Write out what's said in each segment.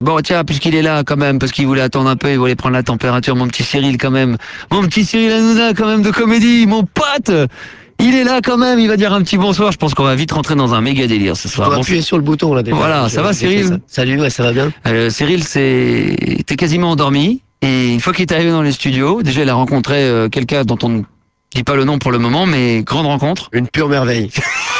Bon, tiens, puisqu'il est là quand même, parce qu'il voulait attendre un peu, il voulait prendre la température, mon petit Cyril quand même. Mon petit Cyril Hanouna quand même de comédie, mon pote. Il est là quand même, il va dire un petit bonsoir. Je pense qu'on va vite rentrer dans un méga délire ce soir. Faut Bon, appuyer sur le bouton là déjà. voilà, ça va J'ai fait ça. Cyril? Salut, ouais, ça va bien. Cyril, t'es quasiment endormi. Et une fois qu'il est arrivé dans les studios, déjà il a rencontré quelqu'un dont on ne dit pas le nom pour le moment, mais grande rencontre. Une pure merveille.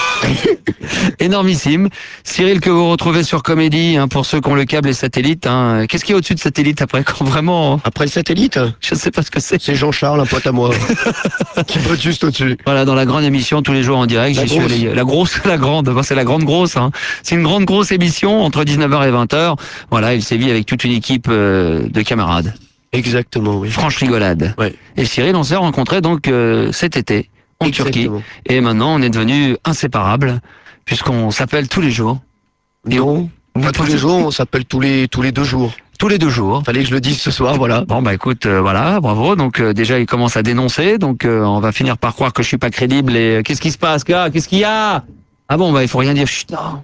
Énormissime. Cyril que vous retrouvez sur Comédie, hein, pour ceux qui ont le câble et satellite. Hein. Qu'est-ce qu'il y a au-dessus de satellite après quand vraiment Après le satellite, je sais pas ce que c'est. c'est Jean-Charles, un pote à moi, qui botte juste au-dessus. Voilà, dans la grande émission tous les jours en direct. La J'y suis grosse. allé. La grosse, la grande. Enfin, c'est la grande grosse. Hein. C'est une grande grosse émission entre 19h et 20h. Voilà, il sévit avec toute une équipe de camarades. Exactement, oui. Franche rigolade. Ouais. Et Cyril, on s'est rencontrés donc cet été en Turquie. Exactement. Et maintenant, on est devenus inséparables puisqu'on s'appelle tous les jours. Et Non, on- pas tous les jours, on s'appelle tous les 2 jours. Tous les 2 jours. Fallait que je le dise ce soir, voilà. Bon bah écoute, voilà, bravo. Donc déjà il commence à dénoncer, donc on va finir par croire que je suis pas crédible. Et qu'est-ce qui se passe, gars? Qu'est-ce qu'il y a? Ah bon bah il faut rien dire. Chut, non.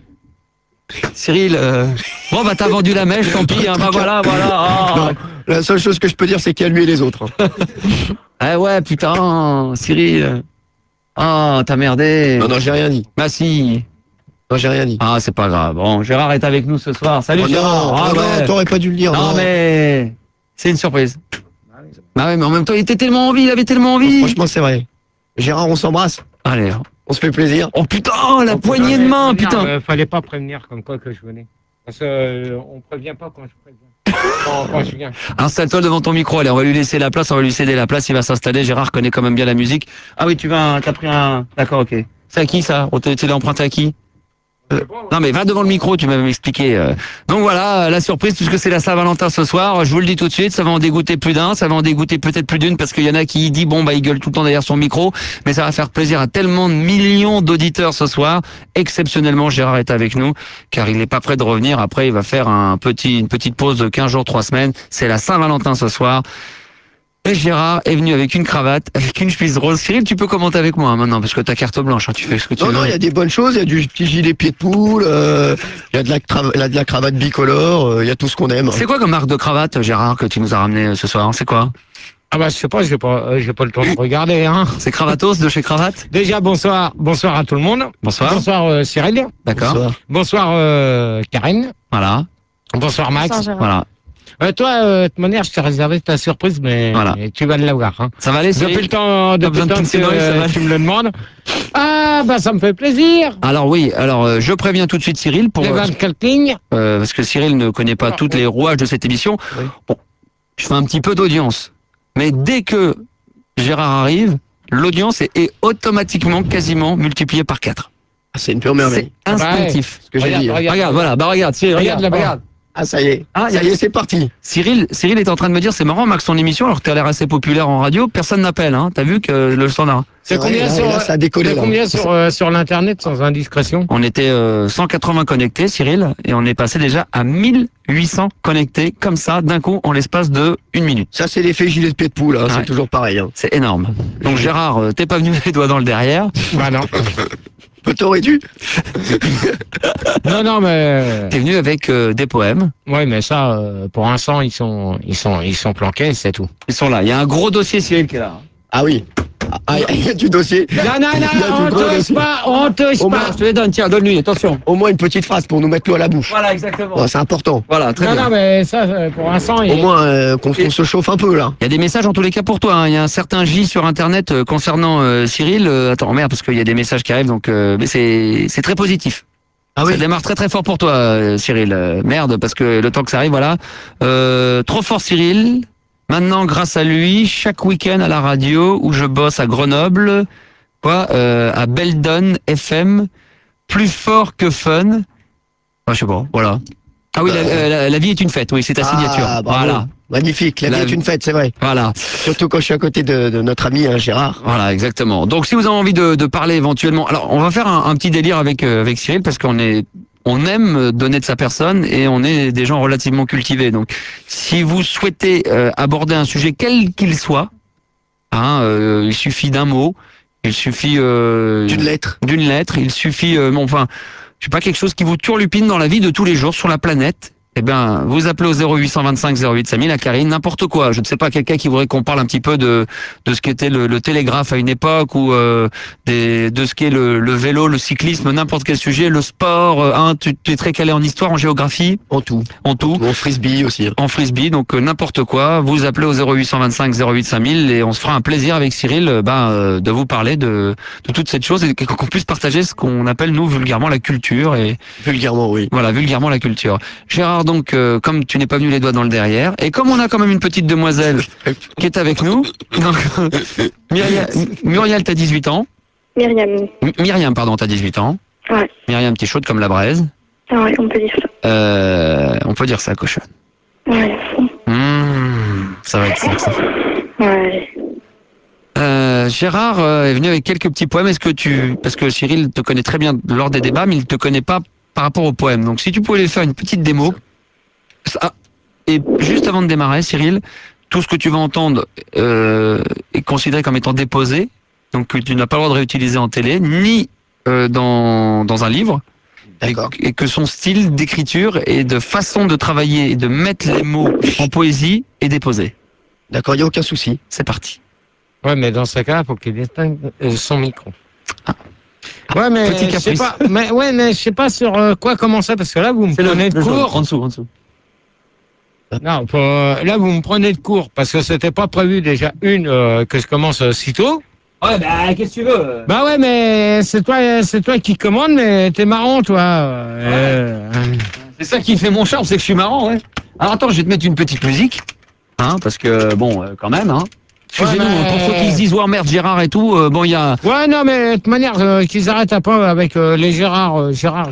Cyril, bon bah t'as vendu la mèche, tant pis. Hein, bah voilà. Ah. Non, la seule chose que je peux dire, c'est qu'il y a lui et les autres. Hein. Ah ouais putain, Cyril. Ah t'as merdé. Non, j'ai rien dit. Bah si. Non, j'ai rien dit. Ah c'est pas grave. Bon, Gérard est avec nous ce soir. Salut Oh Gérard. non, Ah non, ouais. t'aurais pas dû le dire. Non Non, mais c'est une surprise. Bah ouais, mais en même temps il était tellement envie, il avait tellement envie. franchement, c'est vrai. Gérard, on s'embrasse. Allez. On se fait plaisir. Oh putain, la poignée de main, putain. Fallait pas prévenir comme quoi que je venais. Parce que on prévient pas quand je préviens. Quand je viens. Installe-toi devant ton micro, allez, on va lui laisser la place, on va lui céder la place, il va s'installer. Gérard connaît quand même bien la musique. Ah oui, t'as pris un... D'accord, ok. C'est à qui ça? Tu l'as emprunté à qui? Non mais va devant le micro, tu m'avais expliqué. Donc voilà, la surprise, puisque c'est la Saint-Valentin ce soir, je vous le dis tout de suite, ça va en dégoûter plus d'un, ça va en dégoûter peut-être plus d'une, parce qu'il y en a qui dit, bon bah il gueule tout le temps derrière son micro, mais ça va faire plaisir à tellement de millions d'auditeurs ce soir. Exceptionnellement, Gérard est avec nous, car il n'est pas prêt de revenir. Après, il va faire une petite pause de 15 jours, 3 semaines. C'est la Saint-Valentin ce soir. Et Gérard est venu avec une cravate, avec une chemise rose. Cyril, tu peux commenter avec moi hein, maintenant, parce que t'as carte blanche, hein, tu fais ce que tu veux. Non, il y a des bonnes choses. Il y a du petit gilet pied de poule. Il y a de la cravate bicolore. Il y a tout ce qu'on aime. C'est quoi comme marque de cravate, Gérard, que tu nous as ramené ce soir? C'est quoi? Ah bah je sais pas, j'ai pas le temps de regarder. Hein. C'est Cravatos de chez Cravate? Déjà bonsoir à tout le monde. Bonsoir. Bonsoir Cyril. D'accord. Bonsoir. Bonsoir Karen. Voilà. Bonsoir Max. Bonsoir, Gérard. Voilà. Toi, de toute manière, je t'ai réservé ta surprise, mais Voilà. tu vas l'avoir. Hein. Ça va aller, Cyril? Depuis le temps besoin de que pincer dans les, ça va tu me le demandes. Ah, bah ça me fait plaisir. Alors oui, je préviens tout de suite Cyril pour Les 24 lignes. parce que Cyril ne connaît pas toutes les rouages de cette émission. Oui. Bon, je fais un petit peu d'audience, mais dès que Gérard arrive, l'audience est automatiquement quasiment multipliée par 4. Ah, c'est une pure merveille. C'est instinctif. Ce que j'ai dit. Hein. Regarde, voilà, bah regarde, Cyril, Regarde regarde, là-bas. regarde. Ah, ça y est. Ah, Ça y est, c'est parti. Cyril est en train de me dire, c'est marrant Max, ton émission, alors que t'as l'air assez populaire en radio, personne n'appelle, hein. T'as vu que le standard. C'est vrai, combien là, sur là, ça a décollé, c'est là. combien sur l'internet sans indiscrétion? On était 180 connectés, Cyril, et on est passé déjà à 1800 connectés, comme ça, d'un coup, en l'espace de 1 minute. Ça, c'est l'effet gilet de pied de poule. Hein. Ouais. C'est toujours pareil. Hein. C'est énorme. Donc Gérard, t'es pas venu les doigts dans le derrière. Bah non. T'aurais dû. Non, mais T'es venu avec des poèmes. ouais, mais ça, pour l'instant, ils sont planqués, c'est tout. Ils sont là. Il y a un gros dossier, Cyril, qui est là. Ah oui. Ah, il y a du dossier. Non, Il y a du on gros touche dossier. pas, on touche Au pas. moins- Je te les donne, tiens, donne-lui, attention. Au moins une petite phrase pour nous mettre l'eau à la bouche. Voilà, exactement. Bon, c'est important. Voilà, très Non, bien. non, mais ça, pour l'instant, Au moins qu'on se chauffe un peu là. Il y a des messages en tous les cas pour toi. Hein. Il y a un certain J sur Internet concernant Cyril. Attends, merde, parce qu'il y a des messages qui arrivent, donc mais c'est très positif. Ah Ça oui. démarre très très fort pour toi, Cyril. Merde, parce que le temps que ça arrive, voilà. Trop fort, Cyril. Maintenant, grâce à lui, chaque week-end à la radio où je bosse à Grenoble, à Beldon FM, plus fort que fun. Ah, je sais pas, voilà. Ah oui, la vie est une fête, oui, c'est ta signature. Ah, bravo. Voilà, Magnifique. La vie est une fête, c'est vrai. voilà. Surtout quand je suis à côté de notre ami hein, Gérard. Voilà, exactement. Donc, si vous avez envie de parler éventuellement, alors on va faire un petit délire avec Cyril parce qu'on aime donner de sa personne et on est des gens relativement cultivés. Donc, si vous souhaitez aborder un sujet quel qu'il soit, hein, il suffit d'un mot, il suffit D'une lettre. il suffit, bon, enfin, je sais pas, quelque chose qui vous turlupine dans la vie de tous les jours sur la planète. Eh bien, vous appelez au 0825 08 5000 à Karine, n'importe quoi. Je ne sais pas, quelqu'un qui voudrait qu'on parle un petit peu de ce qu'était le télégraphe à une époque ou de ce qu'est le vélo, le cyclisme, n'importe quel sujet, le sport. Tu es très calé en histoire, en géographie, En tout. en tout. En frisbee aussi. En frisbee, donc n'importe quoi. Vous appelez au 0825 08 5000 et on se fera un plaisir avec Cyril de vous parler de toute cette chose et qu'on puisse partager ce qu'on appelle nous vulgairement la culture et Vulgairement, oui. voilà, vulgairement la culture. Gérard, donc, comme tu n'es pas venu les doigts dans le derrière, et comme on a quand même une petite demoiselle qui est avec nous, donc, Muriel, t'as 18 ans. Myriam, pardon, t'as 18 ans. Ouais. Myriam, t'es chaude comme la braise. Ah ouais, on peut dire ça. On peut dire ça, cochonne. Ouais, à fond. Ça va être ça. Ouais. Gérard est venu avec quelques petits poèmes. Parce que Cyril te connaît très bien lors des débats, mais il te connaît pas par rapport aux poèmes. Donc, si tu pouvais lui faire une petite démo. Et juste avant de démarrer, Cyril, tout ce que tu vas entendre est considéré comme étant déposé. Donc, tu n'as pas le droit de réutiliser en télé, ni dans un livre. D'accord. Et que son style d'écriture et de façon de travailler et de mettre les mots en poésie est déposé. D'accord, il n'y a aucun souci. C'est parti. Ouais, mais dans ce cas, il faut qu'il distingue son micro. Ouais, mais Petit je sais caprice. pas. Mais je sais pas sur quoi commencer parce que là, vous me prenez de court. En dessous. Non, là, vous me prenez de court parce que c'était pas prévu déjà que je commence si tôt. Ouais, bah, qu'est-ce que tu veux? Bah ouais, mais c'est toi qui commande, mais t'es marrant, toi. C'est ça qui fait mon charme, c'est que je suis marrant, ouais. Alors attends, je vais te mettre une petite musique. Parce que, bon, quand même, Excusez-nous, Ouais, mais- pour ceux qui se disent, ouais, merde, Gérard et tout, bon, il y a... Ouais, non, mais de toute manière, qu'ils arrêtent un peu avec les Gérard.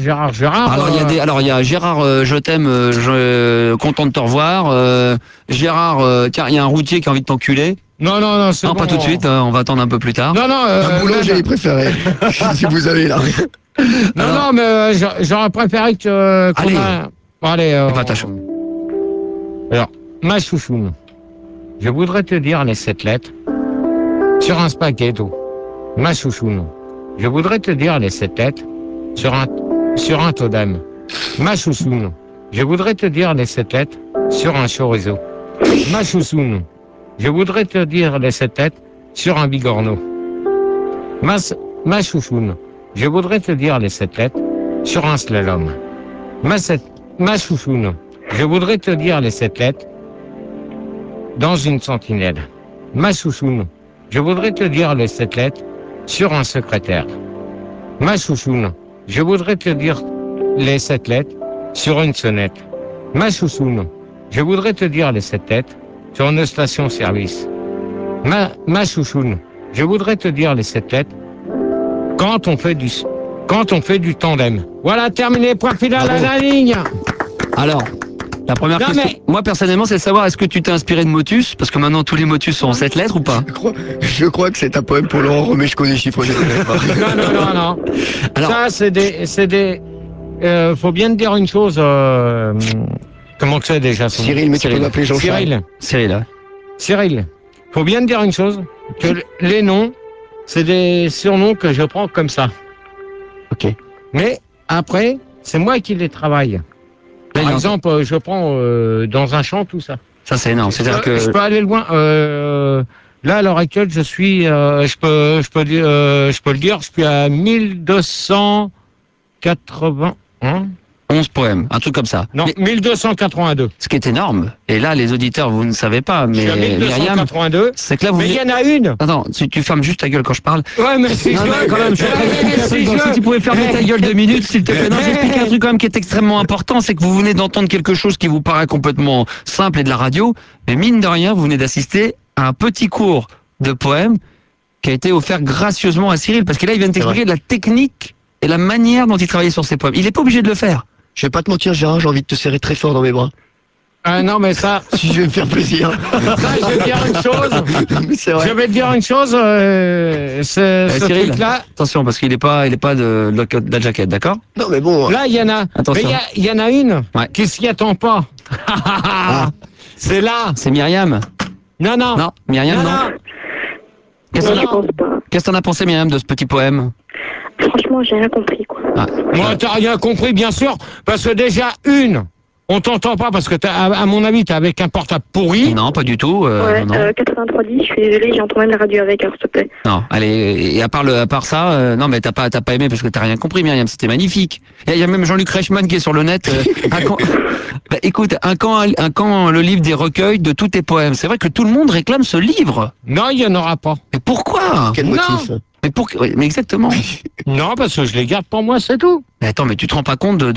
Alors il y a Gérard, je t'aime, content de te revoir. Gérard, tiens, il y a un routier qui a envie de t'enculer. Non, c'est Non, bon. pas tout de suite, on va attendre un peu plus tard. Non, Un boulanger préféré. Si vous avez là. non, mais j'aurais préféré que... Allez. Allez, Va, ta chou. Alors, ma chouchoune, je voudrais te dire les 7 lettres sur un spaghetto. Ma chouchoune, je voudrais te dire les 7 lettres sur un totem. Ma chouchoune, je voudrais te dire les 7 lettres sur un chorizo. Ma chouchoune, je voudrais te dire les 7 lettres sur un bigorneau. Ma chouchoune, je voudrais te dire les 7 lettres sur un slalom. Ma chouchoune, je voudrais te dire les 7 lettres dans une sentinelle. Ma chouchoune, je voudrais te dire les 7 lettres sur un secrétaire. Ma chouchoune, je voudrais te dire les 7 lettres sur une sonnette. Ma chouchoune, je voudrais te dire les 7 lettres sur une station-service. Ma chouchoune, je voudrais te dire les 7 lettres quand on fait du tandem. Voilà, terminé, point final à la ligne. Alors, la première Non, question, mais- moi personnellement, c'est de savoir est-ce que tu t'es inspiré de Motus, parce que maintenant tous les Motus sont en 7 lettres ou pas? Je crois que c'est un poème pour Laurent Romeshko des chiffres. Non. Alors- Ça, c'est des. Faut bien te dire une chose. Comment que c'est déjà son nom? Cyril, mais tu peux m'appeler Jean-Charles. Cyril, faut bien te dire une chose. Que les noms, c'est des surnoms que je prends comme ça. Ok. Mais après, c'est moi qui les travaille. Là, il Par y a exemple, je prends dans un champ tout ça. Ça c'est énorme. C'est-à-dire Je que peux aller loin. Là, à l'heure actuelle, je suis, je peux le dire, je suis à 1280, hein? 11 poèmes, un truc comme ça. Non, Mais 1282. ce qui est énorme, et là les auditeurs vous ne savez pas, Je mais suis à Myriam, 1282. c'est que là vous Mais il y venez... en a une. Attends, tu fermes juste ta gueule quand je parle. Ouais, mais si Non, je non, veux- quand même, si tu pouvais fermer ta gueule 2 minutes, s'il te plaît. Non, j'explique un truc quand même qui est extrêmement important, c'est que vous venez d'entendre quelque chose qui vous paraît complètement simple et de la radio, mais mine de rien, vous venez d'assister à un petit cours de poème qui a été offert gracieusement à Cyril, parce que là, il vient de t'expliquer de la technique et la manière dont il travaillait sur ses poèmes. Il n'est pas obligé de le faire. Je vais pas te mentir, Gérard, j'ai envie de te serrer très fort dans mes bras. Ah non, mais ça, Si je vais me faire plaisir. je vais te dire une chose. Mais c'est Je vrai. vais te dire une chose. Ce Cyril, truc-là, attention, parce qu'il n'est pas de la jaquette, d'accord? Non, mais bon. là, il y en a. Attention. Mais il y en a une Ouais. qui s'y attend pas. C'est là. C'est Myriam. Non. Non, Myriam, non. Qu'est-ce Non, que je pense pas. qu'est-ce que t'en as pensé, Myriam, de ce petit poème? Franchement, j'ai rien compris, quoi. Ah, Moi, t'as rien compris, bien sûr, parce que déjà, une, On t'entend pas parce que à mon avis, t'es avec un portable pourri. Non, pas du tout. Ouais, non. 8310, je suis désolée, j'entends même la radio avec, alors s'il te plaît. Non, allez, et à part ça, non, mais t'as pas aimé parce que t'as rien compris, Myriam, c'était magnifique. Il y a même Jean-Luc Reichmann qui est sur le net. Bah, écoute, un camp, le livre des recueils de tous tes poèmes. C'est vrai que tout le monde réclame ce livre. Non, il y en aura pas. Mais pourquoi? Quel Non. motif? Mais exactement. Non, parce que je les garde pour moi, c'est tout. Mais attends, mais tu te rends pas compte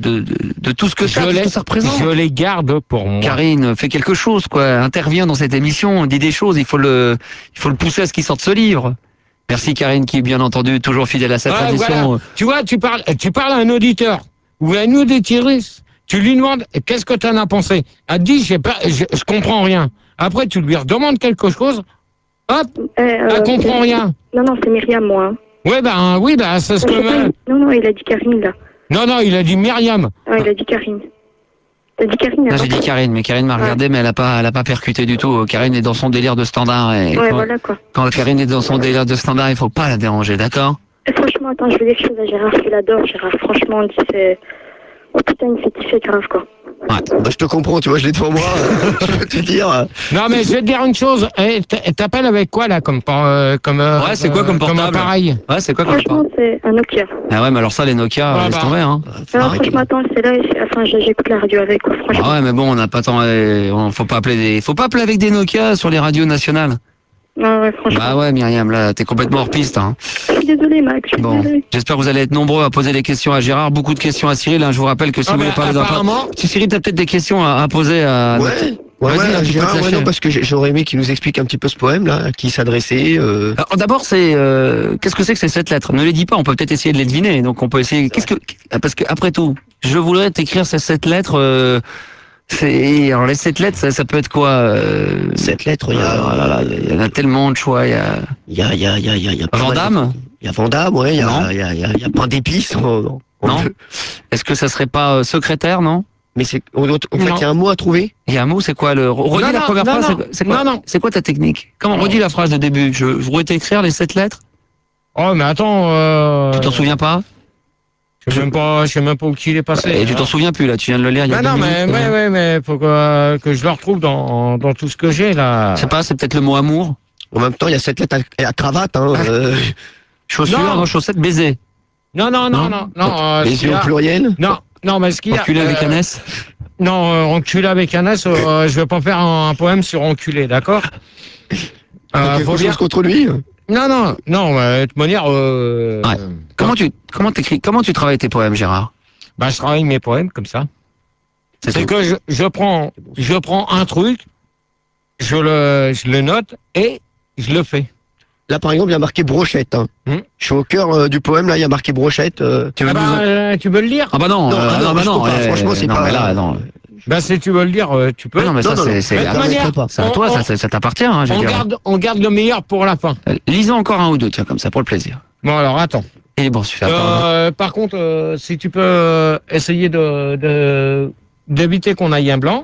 de tout ce que ça, tout ce que ça représente? Je les garde pour moi. Karine, fais quelque chose, quoi. Interviens dans cette émission, dis des choses. Il faut le pousser à ce qu'il sorte ce livre. Merci Karine, qui est bien entendu toujours fidèle à sa tradition. Voilà. Tu vois, tu parles à un auditeur ou à une auditrice. Tu lui demandes qu'est-ce que tu en as pensé. Elle te dit je comprends rien. Après, tu lui redemandes quelque chose. Hop, elle comprend rien. Non, c'est Myriam, moi. Hein. Oui, c'est ce que... Non, il a dit Karine, là. Non, il a dit Myriam. Ah, il a dit Karine. T'as dit Karine, Là, j'ai dit Karine, mais Karine m'a regardé, mais elle a pas percuté du tout. Karine est dans son délire de standard. Et voilà, quoi. Quand Karine est dans son délire de standard, il faut pas la déranger, d'accord? Et franchement, attends, je vais dire quelque chose à Gérard, je l'adore, Gérard. Franchement, on dit c'est... Oh putain, il me fait kiffer grave, quoi. Ouais. Bah, je te comprends, tu vois, je l'ai devant moi. Je peux te dire. Non, mais je vais te dire une chose. T'appelles avec quoi, là, comme Ouais, c'est quoi comme portable? appareil? Ouais, c'est quoi comme Franchement, c'est un Nokia. Ah ouais, mais alors ça, les Nokia, laisse tomber, hein. Non, franchement, attends, c'est là, enfin, j'écoute la radio avec, quoi, franchement. Ah ouais, mais bon, on n'a pas tant, faut pas appeler avec des Nokia sur les radios nationales. Non, ouais, franchement. Bah ouais, Myriam, là, t'es complètement hors piste, hein. Je suis désolée, Max, je suis Bon, désolée. j'espère que vous allez être nombreux à poser des questions à Gérard, beaucoup de questions à Cyril, hein. Je vous rappelle que si vous voulez parler d'un... Si Cyril, t'as peut-être des questions à poser à... Ouais, Vas-y, un petit peu Gérard, te lâcher. non, parce que j'aurais aimé qu'il nous explique un petit peu ce poème-là, à qui il s'adressait. Alors, d'abord, qu'est-ce que c'est que ces 7 lettres? Ne les dis pas, on peut peut-être essayer de les deviner. Donc, on peut essayer. Parce que après tout, je voudrais t'écrire ces 7 lettres. Alors les 7 lettres, ça peut être quoi? 7 lettres, il y en a tellement de choix. Il y a il y a pas mal de- Vandame. Il y a Vandame, ouais, il y Non. a pain d'épices. Non. Est-ce que ça serait pas secrétaire, non? Mais en fait, il y a un mot à trouver. Il y a un mot, c'est quoi le redis Non, la non, première non, phrase. non. C'est quoi? Non. C'est quoi ta technique? Comment redis la phrase de début? Je voudrais t'écrire les 7 lettres. Oh, mais attends... Tu t'en souviens pas? Je sais même pas où il est passé. Et tu t'en souviens plus là? Tu viens de le lire il y a 2 minutes. mais faut que je le retrouve dans tout ce que j'ai, là. Je sais pas, c'est peut-être le mot amour. En même temps, il y a 7 lettres à cravate. Hein, Chaussures, Non. non, chaussettes, baiser. Non. les yeux au pluriel. Non, mais ce qu'il y a... Enculé avec un S. Non, enculé avec un S, je vais pas faire un poème sur enculé, d'accord? T'as quelque Faut chose bien... contre lui. Non, de toute manière... Ouais. Comment tu travailles tes poèmes, Gérard? je travaille mes poèmes comme ça. C'est tout. que je prends un truc, je le note et je le fais. Là, par exemple, il y a marqué brochette. Hein. Je suis au cœur du poème, là, il y a marqué brochette. Tu veux tu veux le lire? Ah bah non, non, franchement, c'est non, pas... mais là, non. Si tu veux le lire, tu peux. Non, mais ça, c'est De toute manière, c'est à toi, ça t'appartient, hein, je veux dire. on garde le meilleur pour la fin. Lisons encore un ou deux, tiens, comme ça, pour le plaisir. Bon, alors, attends. Et bon, super. Par contre, si tu peux essayer d'éviter qu'on aille un blanc.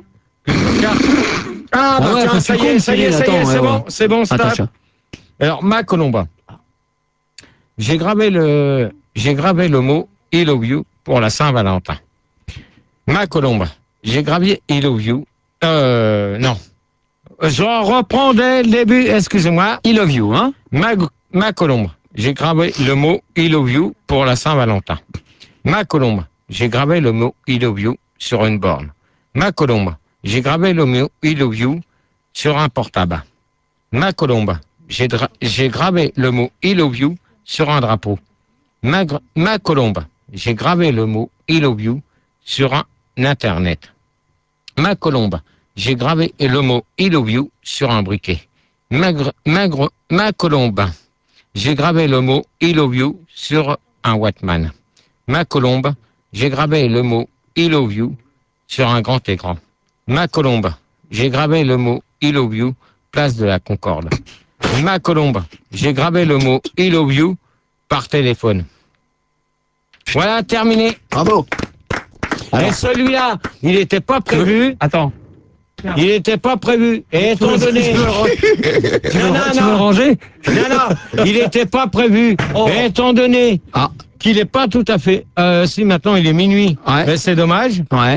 ouais, tiens, ça y est, c'est bon, stop. Attention. Alors, ma Colomba. J'ai gravé le mot I love you pour la Saint-Valentin. Ma Colomba. J'ai gravé I love you. Non. Je reprends dès le début, excusez-moi. I love you, hein? Ma Colombe. J'ai gravé le mot I love you pour la Saint-Valentin. Ma Colombe. J'ai gravé le mot I love you sur une borne. Ma Colombe. J'ai gravé le mot I love you sur un portable. Ma Colombe. J'ai gravé le mot I love you sur un drapeau. Ma Colombe. J'ai gravé le mot I love you sur un internet. Ma Colombe. J'ai gravé le mot I love you sur un briquet. Ma Colombe. J'ai gravé le mot I love you sur un Wattman. Ma Colombe. J'ai gravé le mot I love you sur un grand écran. Ma Colombe. J'ai gravé le mot I love you, place de la Concorde. Ma Colombe. J'ai gravé le mot I love you par téléphone. Voilà, terminé. Bravo. Et celui-là, il n'était pas prévu. Attends. Il n'était pas prévu. Et étant donné... Tu veux le ranger? Non, il n'était pas prévu. Et étant donné qu'il n'est pas tout à fait... si maintenant il est minuit, Ouais. mais c'est dommage. Ouais.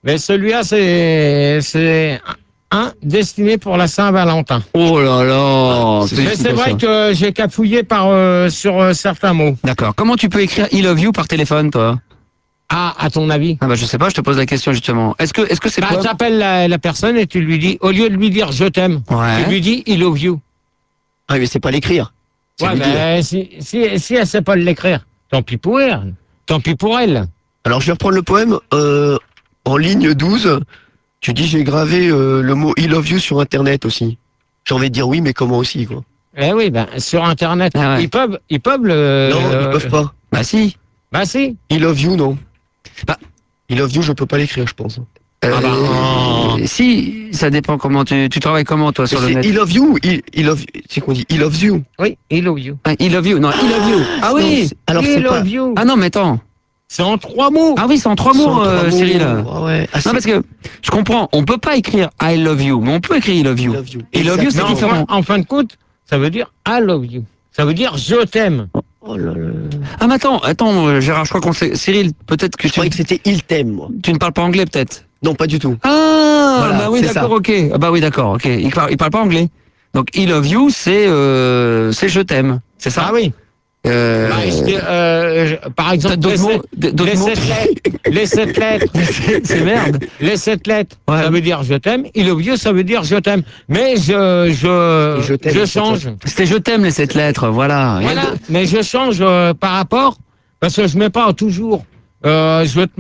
Mais celui-là, c'est un destiné pour la Saint-Valentin. Oh là là. Mais c'est vrai que j'ai cafouillé sur certains mots. D'accord. Comment tu peux écrire I love you par téléphone, toi? Ah, à ton avis? Ah bah je sais pas, je te pose la question justement. Est-ce que c'est Bah, quoi? tu appelles la personne et tu lui dis, au lieu de lui dire je t'aime, Ouais. tu lui dis I love you. Ah, mais c'est pas l'écrire. C'est Ouais, lui dire. mais si elle sait pas l'écrire, tant pis pour elle. Tant pis pour elle. Alors, je vais reprendre le poème. En ligne 12, tu dis j'ai gravé le mot I love you sur Internet aussi. J'ai envie de dire oui, mais comment aussi, quoi. Eh oui, ben, sur Internet, Ah ouais. ils peuvent le... Non, ils peuvent pas. Bah si. Bah si. I love you, non. Bah. I love you, je peux pas l'écrire, je pense. Ah bah, oh. Si, ça dépend comment tu travailles comment toi sur le C'est net. I love you, I love, c'est qu'on dit I love you. Oui, I love you. Ah, I love you. Non, I love you. Ah Non, oui. alors I c'est love pas. you. Ah non, mais attends. C'est en 3 mots. Ah oui, c'est en 3 mots, Sans trois mots. Cyril. Ah ouais. Ah, Non, c'est parce que je comprends, on peut pas écrire I love you, mais on peut écrire I love I you. love you. I love you, c'est Mais différent. en fin de compte, ça veut dire I love you. Ça veut dire je t'aime. Oh là là. Ah mais attends, Gérard, je crois qu'on sait. Cyril, peut-être que Je croyais que c'était il t'aime, moi. tu ne parles pas anglais, peut-être. Non, pas du tout. Ah, Voilà, bah oui, c'est d'accord, ça. ok. Ah bah oui, d'accord, ok. Il parle pas anglais. Donc I love you, c'est je t'aime, c'est ça. Ah oui. Euh, Bah, par exemple, Peut-être d'autres mots. D'autres mots. les 7 lettres. C'est merde. Les 7 lettres, Ouais. ça veut dire je t'aime. I love you, ça veut dire je t'aime. Mais je t'aime, je c'est change. C'était je t'aime les 7 lettres, voilà. Rien Voilà. de- Mais je change par rapport, parce que je mets pas toujours. Je veux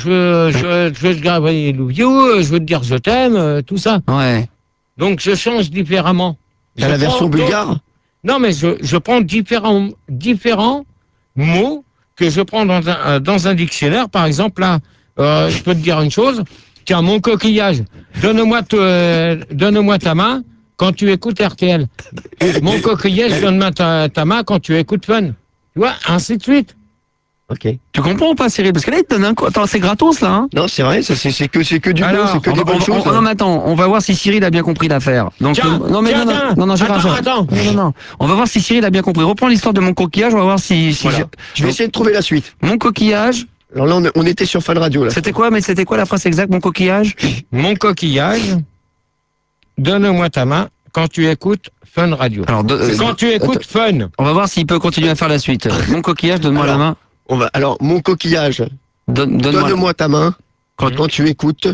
te graver I love you, je veux te dire je t'aime, tout ça. Ouais. Donc je change différemment. T'as Je la version prends bulgare? Non, mais je prends différents mots que je prends dans un dictionnaire. Par exemple, là, je peux te dire une chose. Tiens, mon coquillage, donne-moi ta main quand tu écoutes RTL. Mon coquillage, donne-moi ta main quand tu écoutes Fun. Tu vois, ainsi de suite. Ok. Tu comprends ou pas, Cyril? Parce que là, il te donne un coup. Attends, c'est gratos, là, hein. Non, c'est vrai, c'est que du bon, Alors, c'est que des bonnes choses. Non, mais attends, on va voir si Cyril a bien compris l'affaire. Donc, Tiens, non, mais tiens, non, tiens. non, Gérard, Gérard. Attends. Non. On va voir si Cyril a bien compris. Reprends l'histoire de mon coquillage, on va voir si Voilà. Je vais essayer de trouver la suite. mon coquillage, Alors là, on était sur Fun Radio, là. c'était quoi la phrase exacte, mon coquillage? Mon coquillage, donne-moi ta main quand tu écoutes Fun Radio. Alors, Quand tu écoutes Fun. on va voir s'il peut continuer à faire la suite. Mon coquillage, donne-moi la Alors, main. Alors, mon coquillage, Donne-moi. donne-moi ta main quand tu écoutes,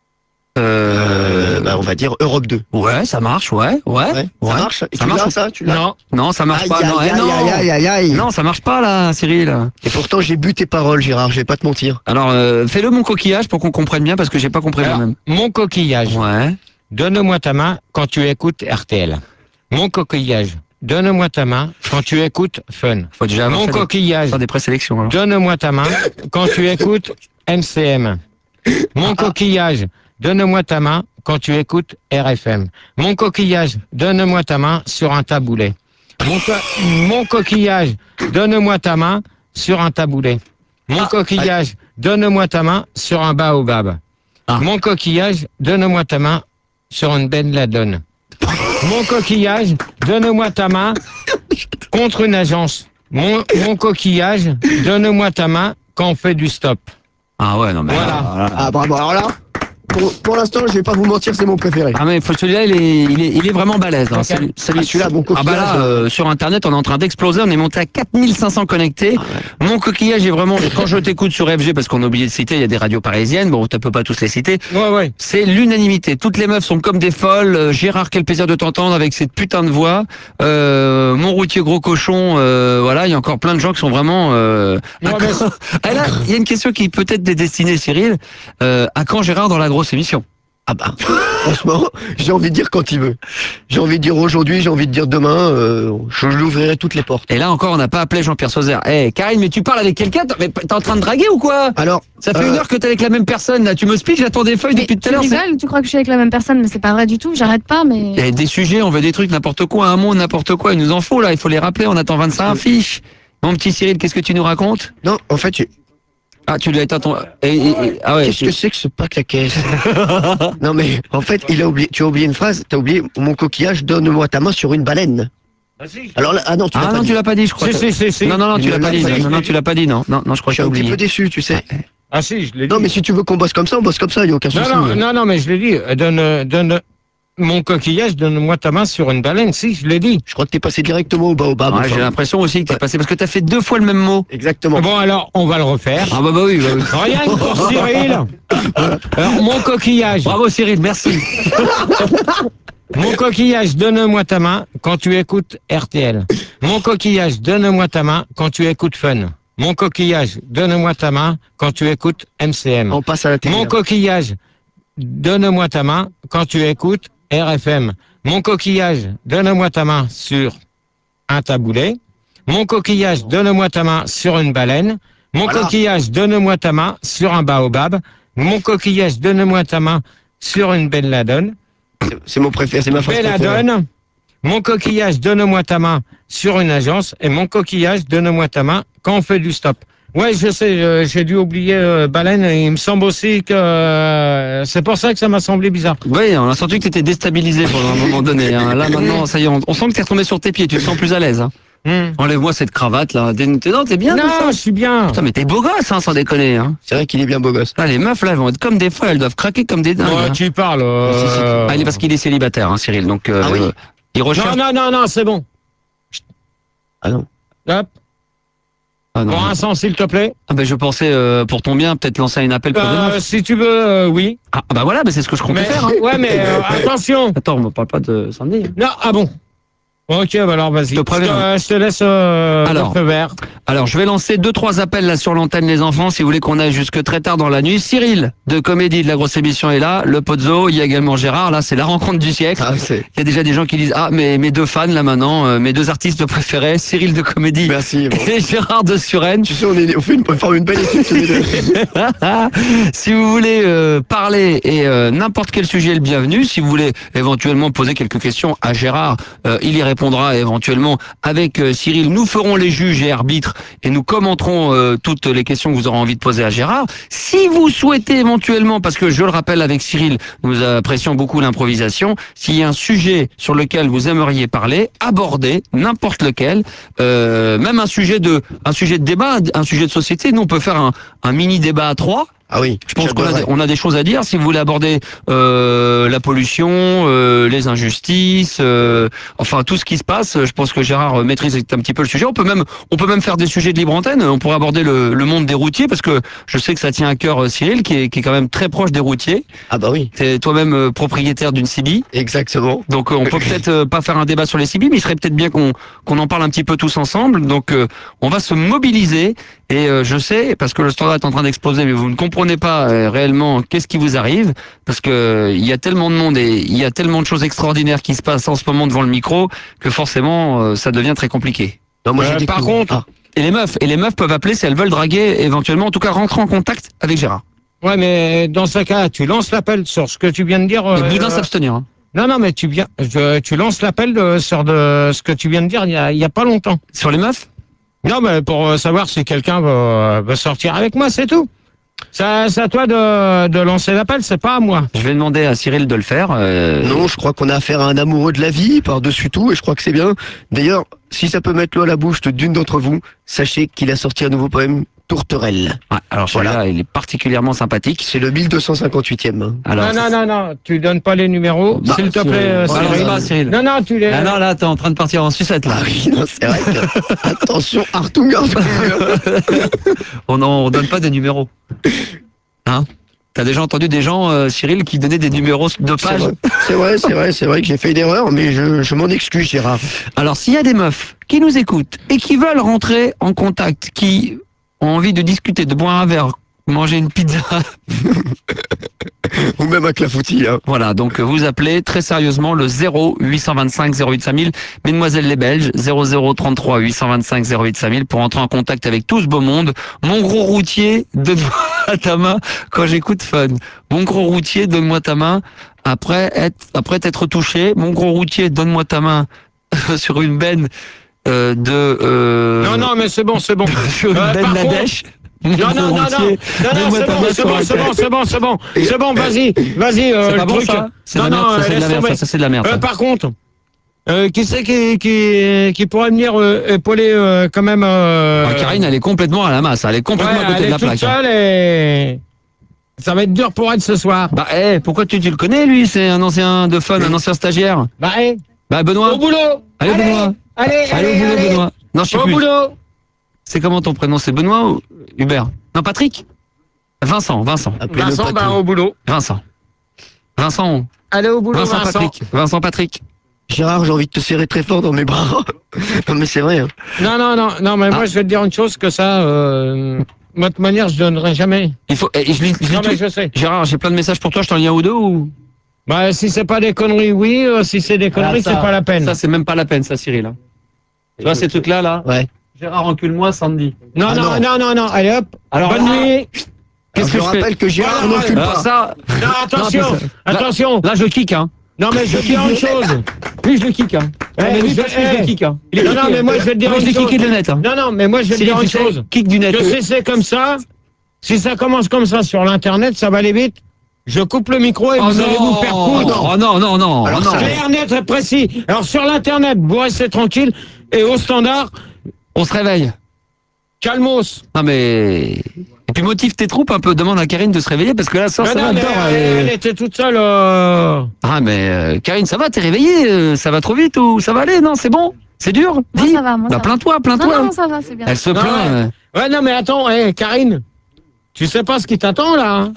on va dire Europe 2. Ouais, ça marche, ouais. Ça marche? Ça Tu marche. l'as, ça? Tu l'as? Non. Non, ça marche Aïe, pas. Non, aïe, non. aïe, aïe, aïe, aïe. Non, ça marche pas, là, Cyril. Et pourtant, j'ai bu tes paroles, Gérard, je vais pas te mentir. Alors, fais-le mon coquillage pour qu'on comprenne bien parce que j'ai pas compris Alors, moi-même. mon coquillage, Ouais. donne-moi ta main quand tu écoutes RTL. Mon coquillage, donne-moi ta main quand tu écoutes Fun. Faut déjà avoir Mon fait coquillage, des présélections. Alors. donne-moi ta main quand tu écoutes MCM. Mon coquillage, donne-moi ta main quand tu écoutes RFM. Mon coquillage, donne-moi ta main sur un taboulet. Mon coquillage, donne-moi ta main sur un taboulet. Mon coquillage, donne-moi ta main sur un baobab. Ah. Mon coquillage, donne-moi ta main sur une Ben Laden. Mon coquillage, donne-moi ta main contre une agence. Mon coquillage, donne-moi ta main quand on fait du stop. Ah ouais, non mais Voilà. Ah, bravo. Alors là, pour l'instant, je vais pas vous mentir, c'est mon préféré. Ah mais celui-là il est vraiment balèze. Hein. Ok. Celui-là, mon Ah bah là, coquillage, sur internet on est en train d'exploser, on est monté à 4500 connectés. Mon coquillage est vraiment, quand je t'écoute sur FG, parce qu'on a oublié de citer, il y a des radios parisiennes, bon tu peux pas tous les citer, Ouais. c'est l'unanimité. Toutes les meufs sont comme des folles. Gérard, quel plaisir de t'entendre avec cette putain de voix. Mon routier gros cochon, voilà, il y a encore plein de gens qui sont vraiment... Ouais, mais- Ah, là, il y a une question qui peut-être est destinée, Cyril. À quand Gérard dans la grosse émission? Ah bah, franchement, j'ai envie de dire quand il veut. J'ai envie de dire aujourd'hui, j'ai envie de dire demain, je lui ouvrirai toutes les portes. Et là encore, on n'a pas appelé Jean-Pierre Sauzère. Eh, Karine, mais tu parles avec quelqu'un? Mais t'es en train de draguer ou quoi? Alors, Ça fait 1 heure que t'es avec la même personne, là. Tu me speaks, j'attends des feuilles Mais depuis tout à tu l'heure. c'est- rigoles ou tu crois que je suis avec la même personne? Mais c'est pas vrai du tout, j'arrête pas, mais... Il y a des sujets, on veut des trucs, n'importe quoi, un mot, n'importe quoi. Il nous en faut, là. Il faut les rappeler. On attend 25 fiches. Mon petit Cyril, qu'est-ce que tu nous racontes? non, en fait, Ah, tu l'as éteint ton... Ah ouais. qu'est-ce que c'est que ce pack la caisse? Non mais, en fait, tu as oublié une phrase, t'as oublié mon coquillage, donne-moi ta main sur une baleine. Alors là, non, tu l'as Ah pas non, dit. tu l'as pas dit, je crois. Si. Non, Il tu l'as me pas l'a dit. pas dit. Non, tu l'as pas dit, non. Non, je crois Je que suis t'as un petit oublié. peu déçu, tu sais. Ah si, je l'ai dit. Non, mais si tu veux qu'on bosse comme ça, on bosse comme ça, il n'y a aucun souci. Non, mais je l'ai dit. Donne mon coquillage, donne-moi ta main sur une baleine. Si, je l'ai dit. Je crois que t'es passé directement au baobab. Ouais, enfin. j'ai l'impression aussi que t'es passé, parce que t'as fait 2 fois le même mot. Exactement. Bon, alors, on va le refaire. Ah bah oui, bah oui. Rien que pour Cyril. Alors, mon coquillage. Bravo Cyril, merci. Mon coquillage, donne-moi ta main quand tu écoutes RTL. Mon coquillage, donne-moi ta main quand tu écoutes Fun. Mon coquillage, donne-moi ta main quand tu écoutes MCM. On passe à la télé. Mon coquillage, donne-moi ta main quand tu écoutes RFM. Mon coquillage, donne-moi ta main sur un taboulet. Mon coquillage, donne-moi ta main sur une baleine. Mon coquillage, donne-moi ta main sur un baobab. Mon coquillage, donne-moi ta main sur une belladone. C'est mon préféré, c'est ma phrase préférée. Belladone. Mon coquillage, donne-moi ta main sur une agence. Et mon coquillage, donne-moi ta main quand on fait du stop. Ouais, je sais, j'ai dû oublier baleine. Et il me semble aussi que c'est pour ça que ça m'a semblé bizarre. Oui, on a senti que t'étais déstabilisé pendant un moment donné. Hein. Là maintenant, ça y est, on sent que t'es retombé sur tes pieds, tu te sens plus à l'aise. Hein. Enlève-moi cette cravate là. T'es bien comme ça. Non, je suis bien. Putain, mais t'es beau gosse, hein, sans déconner. Hein. C'est vrai qu'il est bien beau gosse. Ah, les meufs là, elles vont être comme des folles, elles doivent craquer comme des dingues. Ouais, hein. tu parles. Ah, il est parce qu'il est célibataire, hein, Cyril. Donc, Ah oui. il recherche. Non, c'est bon. Ah non. Hop. Ah, non. Pour un sens, s'il te plaît. Ah, ben, je pensais, pour ton bien, peut-être lancer un appel pour des meufs. Si tu veux, oui. Ah, bah voilà, mais c'est ce que je comptais Mais, faire. Hein. ouais, mais attention. Attends, on me parle pas de Sandy. Hein. Non, ah bon. Ok, bah alors vas-y. Je te préviens. Je te laisse Alors. le feu vert. Alors, je vais lancer 2-3 appels là sur l'antenne, les enfants, si vous voulez qu'on aille jusque très tard dans la nuit. Cyril, de Comédie de la grosse émission, est là. Le Pozzo, il y a également Gérard. Là, c'est la rencontre du siècle. Ah, c'est. Il y a déjà des gens qui disent, ah, mais mes 2 fans là maintenant, mes 2 artistes préférés, Cyril de Comédie Merci. Bon. et Gérard de Suresnes. Tu sais, on forme une belle équipe tous les deux. Si vous voulez parler et n'importe quel sujet est le bienvenu, si vous voulez éventuellement poser quelques questions à Gérard, il y répondra éventuellement avec Cyril. Nous ferons les juges et arbitres et nous commenterons toutes les questions que vous aurez envie de poser à Gérard. Si vous souhaitez éventuellement, parce que je le rappelle avec Cyril, nous apprécions beaucoup l'improvisation, s'il y a un sujet sur lequel vous aimeriez parler, aborder n'importe lequel, même un sujet de débat, un sujet de société, nous on peut faire un mini débat à 3. Ah oui. Je pense j'adorerais. qu'on a des choses à dire. Si vous voulez aborder la pollution, les injustices, enfin tout ce qui se passe, je pense que Gérard maîtrise un petit peu le sujet. On peut même faire des sujets de libre antenne. On pourrait aborder le monde des routiers parce que je sais que ça tient à cœur Cyril, qui est quand même très proche des routiers. Ah bah oui. T'es toi-même propriétaire d'une CB. Exactement. Donc on peut peut-être pas faire un débat sur les CB, mais il serait peut-être bien qu'on en parle un petit peu tous ensemble. Donc on va se mobiliser. Et je sais, parce que le standard est en train d'exploser, mais vous ne comprenez pas réellement qu'est-ce qui vous arrive, parce que il y a tellement de monde et il y a tellement de choses extraordinaires qui se passent en ce moment devant le micro que forcément ça devient très compliqué. Non, moi, j'ai Par découvert- contre, Ah. Et les meufs peuvent appeler si elles veulent draguer, éventuellement, en tout cas rentrer en contact avec Gérard. ouais, mais dans ce cas, tu lances l'appel sur ce que tu viens de dire. Et boudin s'abstenir. Hein. Non, mais tu lances l'appel sur ce que tu viens de dire il y a pas longtemps. Sur les meufs. Non, mais pour savoir si quelqu'un veut sortir avec moi, c'est tout. C'est à toi de lancer l'appel, c'est pas à moi. Je vais demander à Cyril de le faire. Non, je crois qu'on a affaire à un amoureux de la vie par-dessus tout et je crois que c'est bien. D'ailleurs, si ça peut mettre l'eau à la bouche d'une d'entre vous, sachez qu'il a sorti un nouveau poème, Tourterelle. Ouais, alors celui-là, Voilà. il est particulièrement sympathique. C'est le 1258e. hein. Alors, Non, tu donnes pas les numéros, Bah, s'il te plaît, balance Cyril. pas, Cyril. Non, tu les... Ah non, là, t'es en train de partir en sucette, là. Ah oui, non, c'est vrai que... Attention, Artung. On donne pas des numéros. Hein? T'as déjà entendu des gens, Cyril, qui donnaient des numéros de page? C'est vrai que j'ai fait une erreur, mais je m'en excuse, Gérard. Alors, s'il y a des meufs qui nous écoutent et qui veulent rentrer en contact, qui ont envie de discuter, de boire un verre, manger une pizza, Ou même un clafoutis, hein. voilà, donc vous appelez très sérieusement le 0825 08 5000, Mesdemoiselles les Belges, 0033 825 08 5000 pour entrer en contact avec tout ce beau monde. Mon gros routier, donne-moi ta main quand j'écoute Fun. Mon gros routier, donne-moi ta main après t'être touché. Mon gros routier, donne-moi ta main sur une benne Non, mais c'est bon. sur une benne par la contre- dèche. Non, c'est bon, vas-y, C'est pas bon le truc. ça. C'est de la Non, merde, ça c'est de laisse la merde, tomber. ça c'est de la merde. ça. Par contre, Qui c'est qui pourrait venir épauler quand même Karine, elle est complètement à la masse. Elle est complètement à côté elle de la est toute plaque. Hein. seule et ça va être dur pour elle ce soir. Bah, pourquoi tu le connais, lui? C'est un ancien de Fun, un ancien stagiaire. Bah, Bah, Benoît. au boulot. Allez, Benoît. Allez, Allez, au boulot, Benoît. Non, je sais au plus. boulot. C'est comment ton prénom? C'est Benoît ou Hubert? Non, Patrick? Vincent. Appelez-le Vincent, Patrick. bah, au boulot. Vincent, Allez au boulot, Vincent Patrick. Vincent Patrick. Gérard, j'ai envie de te serrer très fort dans mes bras. Non mais c'est vrai. Hein. Non, mais moi je vais te dire une chose que ça, de toute manière, je donnerai jamais. Il faut. Je lis Non, mais tout. je sais. Gérard, j'ai plein de messages pour toi. Je t'en lis un ou deux ou? Bah, si c'est pas des conneries, oui. Si c'est des conneries, Ah, ça, c'est pas la peine. Ça, c'est même pas la peine, ça, Cyril. Hein. Tu vois ces trucs-là, là. Ouais. Gérard, encule-moi, Sandy. Non, Ah, non. Allez hop. Alors Bonne là- nuit. Qu'est-ce Je que je fais? rappelle que Gérard Voilà, n'encule Alors pas. ça. Non, attention. Non, Attention. Là, je kick, hein. Non, mais je vais te dire une chose. Lui, je le kick, hein. Eh, lui, je- parce que je le eh. kick, hein. Non, mais moi je vais te dire Moi, je une l'ai chose. kické de net, hein. Non, mais moi je vais te Cyril, dire une tu sais, chose. kick du net. Que si c'est comme ça, si ça commence comme ça sur l'internet, ça va aller vite. Je coupe le micro et Oh vous allez vous faire coudre. Oh non. Alors, Oh non. ça- Clair, net et précis. Alors sur l'internet, vous restez tranquille. Et au standard, On se réveille. calmos. Non, mais. Et puis motive tes troupes un peu. Demande à Karine de se réveiller parce que là, ça Non, va mais tort. elle était toute seule. Ah, mais Karine, ça va, t'es réveillée? Ça va trop vite ou ça va aller? Non, c'est bon? C'est dur? Moi, Dis. ça va, moi, Bah, ça va. plains-toi. Non, ça va, c'est bien. Elle se Non, plaint. ouais. Ouais, non, mais attends, Karine. Tu sais pas ce qui t'attend là.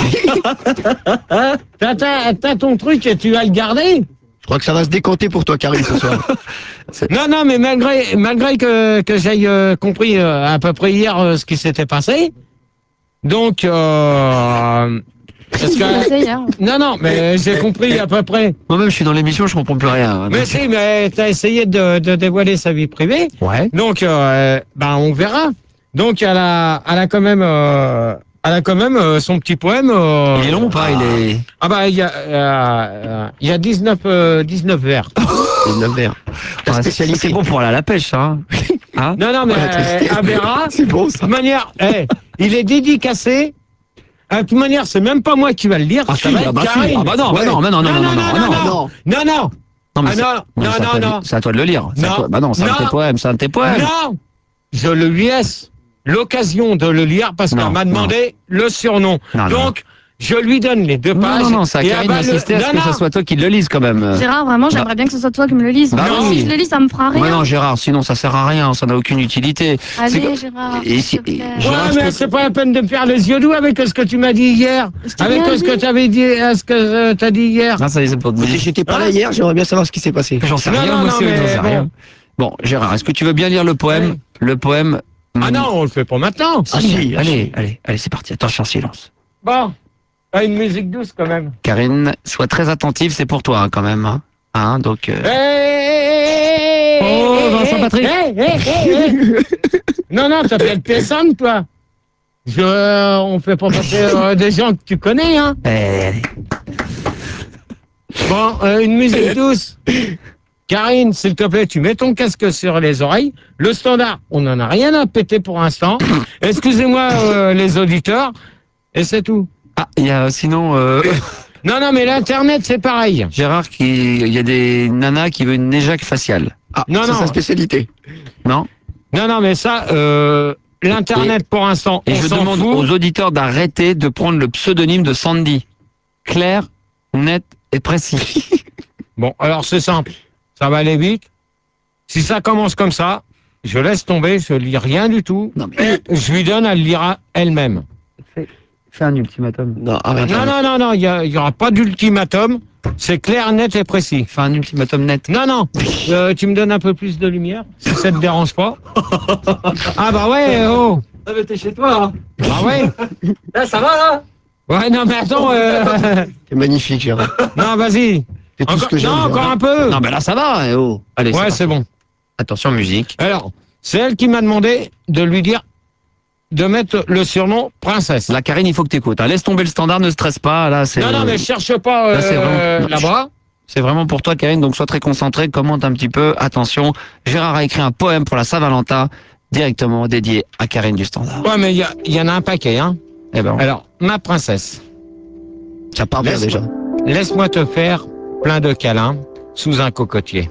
Hein. T'as ton truc et tu vas le garder. Je crois que ça va se décanter pour toi, Karine, ce soir. Non, mais malgré que j'aille compris à peu près hier ce qui s'était passé. Donc, parce Qu'est-ce qui s'est passé hier? non, mais j'ai compris à peu près. Moi-même, je suis dans l'émission, je comprends plus rien. Mais si, mais t'as essayé de dévoiler sa vie privée. Ouais. Donc, on verra. Donc, elle a quand même son petit poème. Il est long ou pas? Il est. Ah bah, il y a 19 vers. Les 9 verres. Ta Ah, spécialité. C'est bon pour aller à la pêche, ça. Hein Non, mais Ouais, testé. elle verra. C'est bon De ça. toute manière, il est dédicacé. De toute manière, c'est même pas moi qui va le lire. Ah, ça si, va être ah bah si. Karine. Ah bah non, bah Ouais. non, bah non, non, non, non, non, non. non. Non. Non, mais Ah, c'est- non, mais c'est à toi de- non. C'est à toi de le lire. C'est à Non. toi- Bah non, c'est un de tes Non. poèmes, c'est un de tes poèmes. Non, je le lui laisse l'occasion de le lire parce Non, qu'elle m'a demandé le surnom. Non, non. Donc, je lui donne les deux pages. Non, c'est à et Karine elle va d'insister à ce que non, ça soit toi qui le lise quand même. Gérard, vraiment, j'aimerais bien que ce soit toi qui me le lises. Bah Même oui. si je le lis, ça me fera Mais rien. non, Gérard, sinon ça sert à rien, ça n'a aucune utilité. C'est Allez, que- Gérard, Et s'il si- te plaît. et- Ouais, Gérard, je mais peux- c'est pas la peine de me faire les yeux doux avec ce que tu m'as dit hier. Je t'ai Avec rien ce que dit. tu avais dit, ce que t'as dit hier. Ah, ça y est, c'est pour te Mais dire. j'étais pas là hier, j'aimerais bien savoir ce qui s'est passé. J'en sais Non, rien, non, moi non, aussi, mais j'en sais bon. rien. Bon, Gérard, est-ce que tu veux bien lire le poème? Ouais. Le poème. Ah non, on le fait pas maintenant. Ah si, Allez, c'est parti. Attention, silence. Bon, pas une musique douce quand même. Karine, sois très attentive, c'est pour toi hein, quand même. Hein, donc. Oh, Vincent Patrick. Non, t'appelles personne, toi. On fait pas passer des gens que tu connais, hein. Allez. Bon, une musique douce. Karine, s'il te plaît, tu mets ton casque sur les oreilles. Le standard, on n'en a rien à péter pour l'instant. Excusez-moi, les auditeurs. Et c'est tout. Ah, il y a sinon. Non, mais l'Internet, c'est pareil. Gérard, il y a des nanas qui veulent une éjac faciale. Ah, Non, c'est non. sa spécialité. Non? Non, mais ça, l'Internet, pour l'instant, Et on je s'en demande fout. aux auditeurs d'arrêter de prendre le pseudonyme de Sandy. Clair, net et précis. Bon, alors c'est simple. Ça va aller vite. Si ça commence comme ça, je laisse tomber, je lis rien du tout. Non, mais Je lui donne, elle lira elle-même. fais un ultimatum. Non, arrête. Non, il y aura pas d'ultimatum. C'est clair, net et précis. Fais un ultimatum net. Non. Tu me donnes un peu plus de lumière, si ça te dérange pas. Ah bah ouais, oh. Ah, mais t'es chez toi, hein. Ah ouais. Là, ça va, là? Ouais, non, mais attends. C'est magnifique, Gérard. Non, vas-y. C'est tout ce que j'aime. Non, Gérard. encore un peu. Non, mais là, ça va, oh. Allez, Ouais, parti. c'est bon. Attention, musique. Alors, c'est elle qui m'a demandé de lui dire de mettre le surnom princesse. Là, Karine, il faut que t'écoutes. Hein. Laisse tomber le standard, ne stresse pas. Là, c'est. Non, mais je cherche pas Là, c'est vraiment- là-bas. C'est vraiment pour toi, Karine, donc sois très concentré, commente un petit peu. Attention, Gérard a écrit un poème pour la Saint-Valentin, directement dédié à Karine du Standard. Ouais, mais il y en a un paquet, hein. Eh ben, Alors, ma princesse, Ça part bien déjà. laisse-moi te faire plein de câlins sous un cocotier.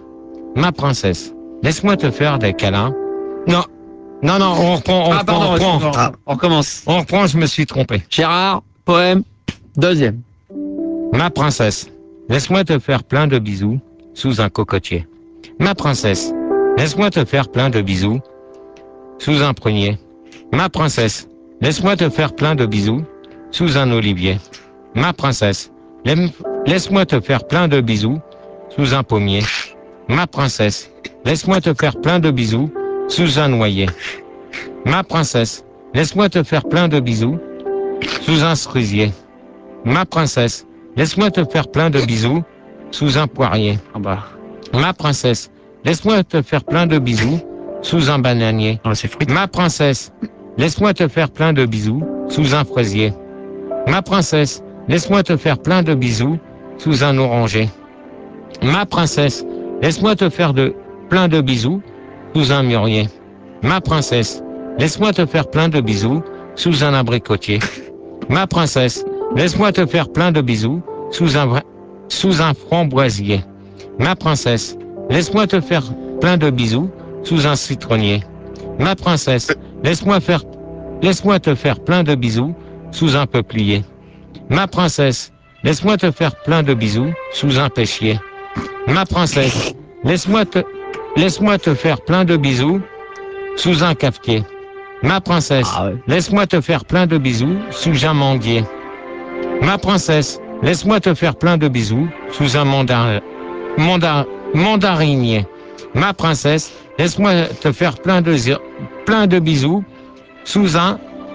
Ma princesse, laisse-moi te faire des câlins. Non, on reprend, on reprend. On recommence. On reprend, je me suis trompé. Gérard, poème, deuxième. Ma princesse, laisse-moi te faire plein de bisous sous un cocotier. Ma princesse, laisse-moi te faire plein de bisous sous un prunier. Ma princesse, laisse-moi te faire plein de bisous sous un olivier. Ma princesse, laisse-moi te faire plein de bisous sous un pommier. Ma princesse, laisse-moi te faire plein de bisous sous un noyer. Ma princesse, laisse-moi te faire plein de bisous sous un cerisier. Ma princesse, laisse-moi te faire plein de bisous sous un poirier. Ma princesse, laisse-moi te faire plein de bisous sous un bananier. Ma princesse, laisse-moi te faire plein de bisous sous un fraisier. Ma princesse, laisse-moi te faire plein de bisous sous un oranger. Ma princesse, laisse-moi te faire plein de bisous sous un mûrier. Ma princesse, laisse-moi te faire plein de bisous sous un abricotier. Ma princesse, laisse-moi te faire plein de bisous sous un framboisier. Ma princesse, laisse-moi te faire plein de bisous sous un citronnier. Ma princesse, laisse-moi te faire plein de bisous sous un peuplier. Ma princesse, laisse-moi te faire plein de bisous sous un pêchier. Ma princesse, laisse-moi te faire plein de bisous sous un cafetier. Ma princesse, laisse-moi te faire plein de bisous sous un manguier. Ma princesse, laisse-moi te faire plein de bisous sous un mandarinier. Ma princesse, laisse-moi te faire plein de bisous sous un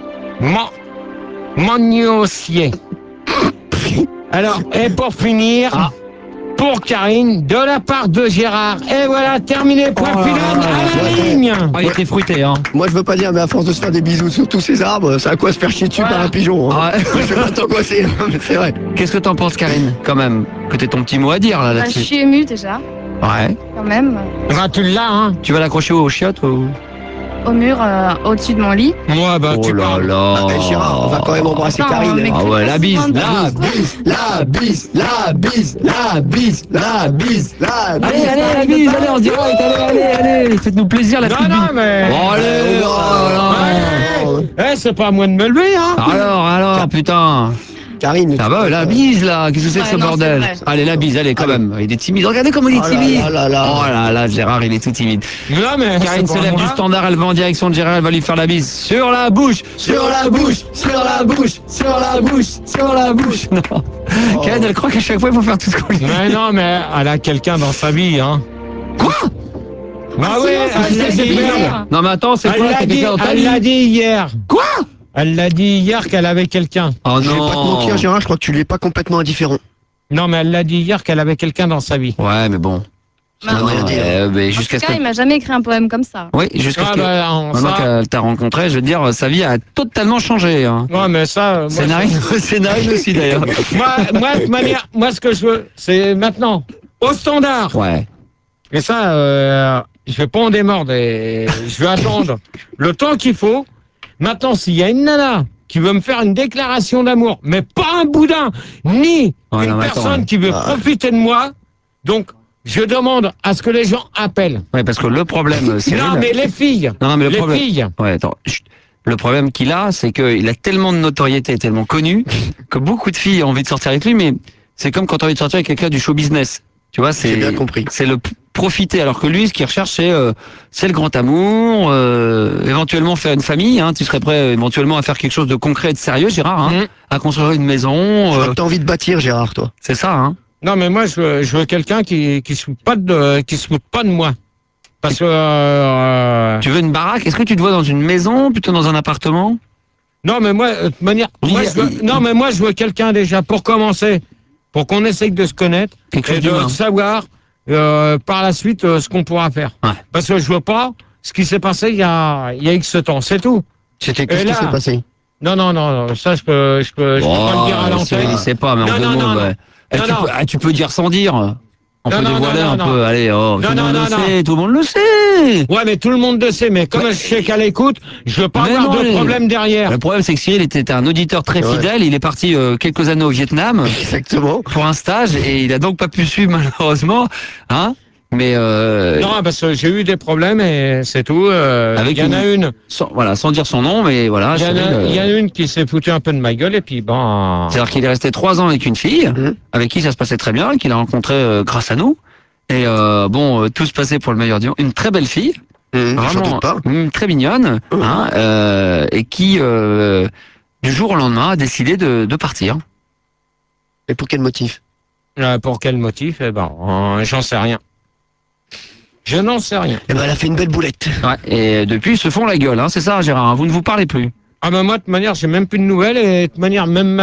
magnossier. Alors, et pour finir, pour Karine, de la part de Gérard. Et voilà, terminé, point final, à la ligne. Il était fruité, hein. Moi, je veux pas dire, mais à force de se faire des bisous sur tous ces arbres, ça a quoi se faire chier dessus par un pigeon. Hein. Je sais pas tant quoi c'est, mais c'est vrai. Qu'est-ce que t'en penses, Karine, quand même? Que t'aies ton petit mot à dire, là, Je là-dessus. suis émue déjà, Ouais. quand même. Bah, tu l'as, hein. Tu vas l'accrocher aux chiottes ou... Au mur, au-dessus de mon lit. Ouais, bah, tu parles. là. Eh, Gérard, on va quand même embrasser Attends, Karine. mais Ah ouais, la bise, La bise, la bise, la bise, la bise, la bise, la bise. Allez, la bise, allez, en direct, allez, faites-nous plaisir, la petite bise. Non, mais... Oh, allez, oh, Ouais. C'est pas à moi de me lever, hein. alors, putain. Karine. Ah bah, la bise, là, qu'est-ce que c'est que Ouais, ce non, bordel? c'est vrai. Allez, la bise, allez, quand même. Il est timide, regardez comment il est Oh là timide. là là. Oh là là, Gérard, il est tout timide. Non, mais... Karine se lève du standard, elle va en direction de Gérard, elle va lui faire la bise. Sur la bouche, sur la bouche, sur la bouche, sur la bouche, sur la bouche. Non. Karine, elle croit qu'à chaque fois, il faut faire tout ce qu'on lui dit. Mais non, mais elle a quelqu'un dans sa vie, hein. Quoi? Bah oui, elle l'a dit hier. Non mais attends, c'est quoi? T'as quelqu'un dans ta Elle vie? l'a dit hier. Quoi? Elle l'a dit hier qu'elle avait quelqu'un. Oh Je vais pas te mentir, Gérard, je crois que tu l'es pas complètement indifférent. Non, mais elle l'a dit hier qu'elle avait quelqu'un dans sa vie. Ouais, mais bon. Non, Ça veut rien dire. Mais En jusqu'à tout ce cas, que... il m'a jamais écrit un poème comme ça. Oui, jusqu'à ce Ah que... bah, Maintenant ça... qu'elle t'a rencontré, je veux te dire, sa vie a totalement changé. Hein. Ouais, mais ça... moi, Scénariste aussi d'ailleurs. moi, de toute manière, moi, ce que je veux, c'est maintenant, au standard. Ouais. Et ça, je vais pas en démordre. Et je vais attendre le temps qu'il faut. Maintenant, s'il y a une nana qui veut me faire une déclaration d'amour, mais pas un boudin, ni Ouais, une non, mais attends, personne ouais. qui veut profiter de moi, donc je demande à ce que les gens appellent. Ouais, parce que le problème, Cyril... Non, mais les filles. Non, mais le les problème... filles. Ouais, attends. Chut. Le problème qu'il a, c'est qu'il a tellement de notoriété, tellement connu, que beaucoup de filles ont envie de sortir avec lui, mais c'est comme quand tu as envie de sortir avec quelqu'un du show business. Tu vois, J'ai bien compris. c'est le profiter, alors que lui, ce qu'il recherche, c'est le grand amour, éventuellement faire une famille. Hein, tu serais prêt éventuellement à faire quelque chose de concret et de sérieux, Gérard, hein, à construire une maison. Je crois que t'as envie de bâtir, Gérard, toi. C'est ça, hein. Non, mais moi, je veux quelqu'un qui se fout pas de moi. Parce que... Tu veux une baraque? Est-ce que tu te vois dans une maison, plutôt dans un appartement? Non, mais moi, de toute manière, moi, je veux quelqu'un déjà pour commencer, pour qu'on essaye de se connaître Quelque chose et de d'humain. savoir par la suite ce qu'on pourra faire. Ouais. Parce que je veux pas ce qui s'est passé il y a X temps, c'est tout. C'était qu'est-ce Et qui là- s'est passé? Non, ça je peux pas le dire à l'antenne. Cyril, il sait pas, mais en Non, deux non, mots, non, ouais. Eh, non, tu, non. tu peux dire sans dire. On Non, peut non, dévoiler non, un non, peu. non. Allez, oh, Non, tout le non, monde non, le non. sait, tout le monde le sait. Ouais, mais tout le monde le sait, mais comme je sais qu'elle écoute, je veux pas Mais avoir non, de problème derrière. Le problème, c'est que Cyril était un auditeur très Ouais. fidèle. Il est parti quelques années au Vietnam Exactement. pour un stage et il a donc pas pu suivre malheureusement. Hein, Mais Non, parce que j'ai eu des problèmes et c'est tout. Avec Il y en a une. sans dire son nom, mais voilà. Il y en Cyril, a, il y en a une qui s'est foutue un peu de ma gueule et puis bon. c'est-à-dire qu'il est resté 3 ans avec une fille, Mhm. avec qui ça se passait très bien, qu'il a rencontré grâce à nous. Et tout se passait pour le meilleur du monde. Une très belle fille, J'en vraiment doute pas. très mignonne, Mhm. hein, et qui du jour au lendemain a décidé de partir. Et pour quel motif? Pour quel motif? Eh ben, j'en sais rien. Je n'en sais rien. Eh ben, elle a fait une belle boulette. Ouais, et depuis ils se font la gueule, hein, c'est ça, Gérard. Hein, vous ne vous parlez plus. Ah ben moi, de toute manière, j'ai même plus de nouvelles et de toute manière, même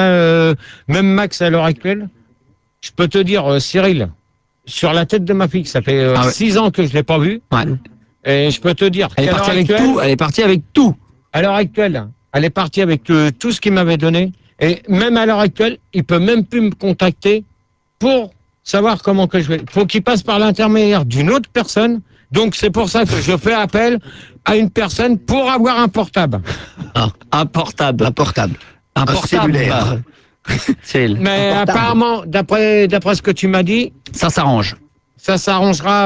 Max à l'heure actuelle, je peux te dire, Cyril, sur la tête de ma fille, ça fait Ah ouais. 6 ans que je l'ai pas vue, Ouais. et je peux te dire Elle est qu'à l'heure partie avec actuelle, tout. Elle est partie avec tout. à l'heure actuelle, elle est partie avec tout ce qu'il m'avait donné, et même à l'heure actuelle, il peut même plus me contacter pour savoir comment que je vais. Faut qu'il passe par l'intermédiaire d'une autre personne. Donc c'est pour ça que je fais appel à une personne pour avoir un portable. Un portable. Un portable. Un Un portable. cellulaire. Cyril. Mais Un portable. apparemment, d'après ce que tu m'as dit, Ça s'arrange. ça s'arrangera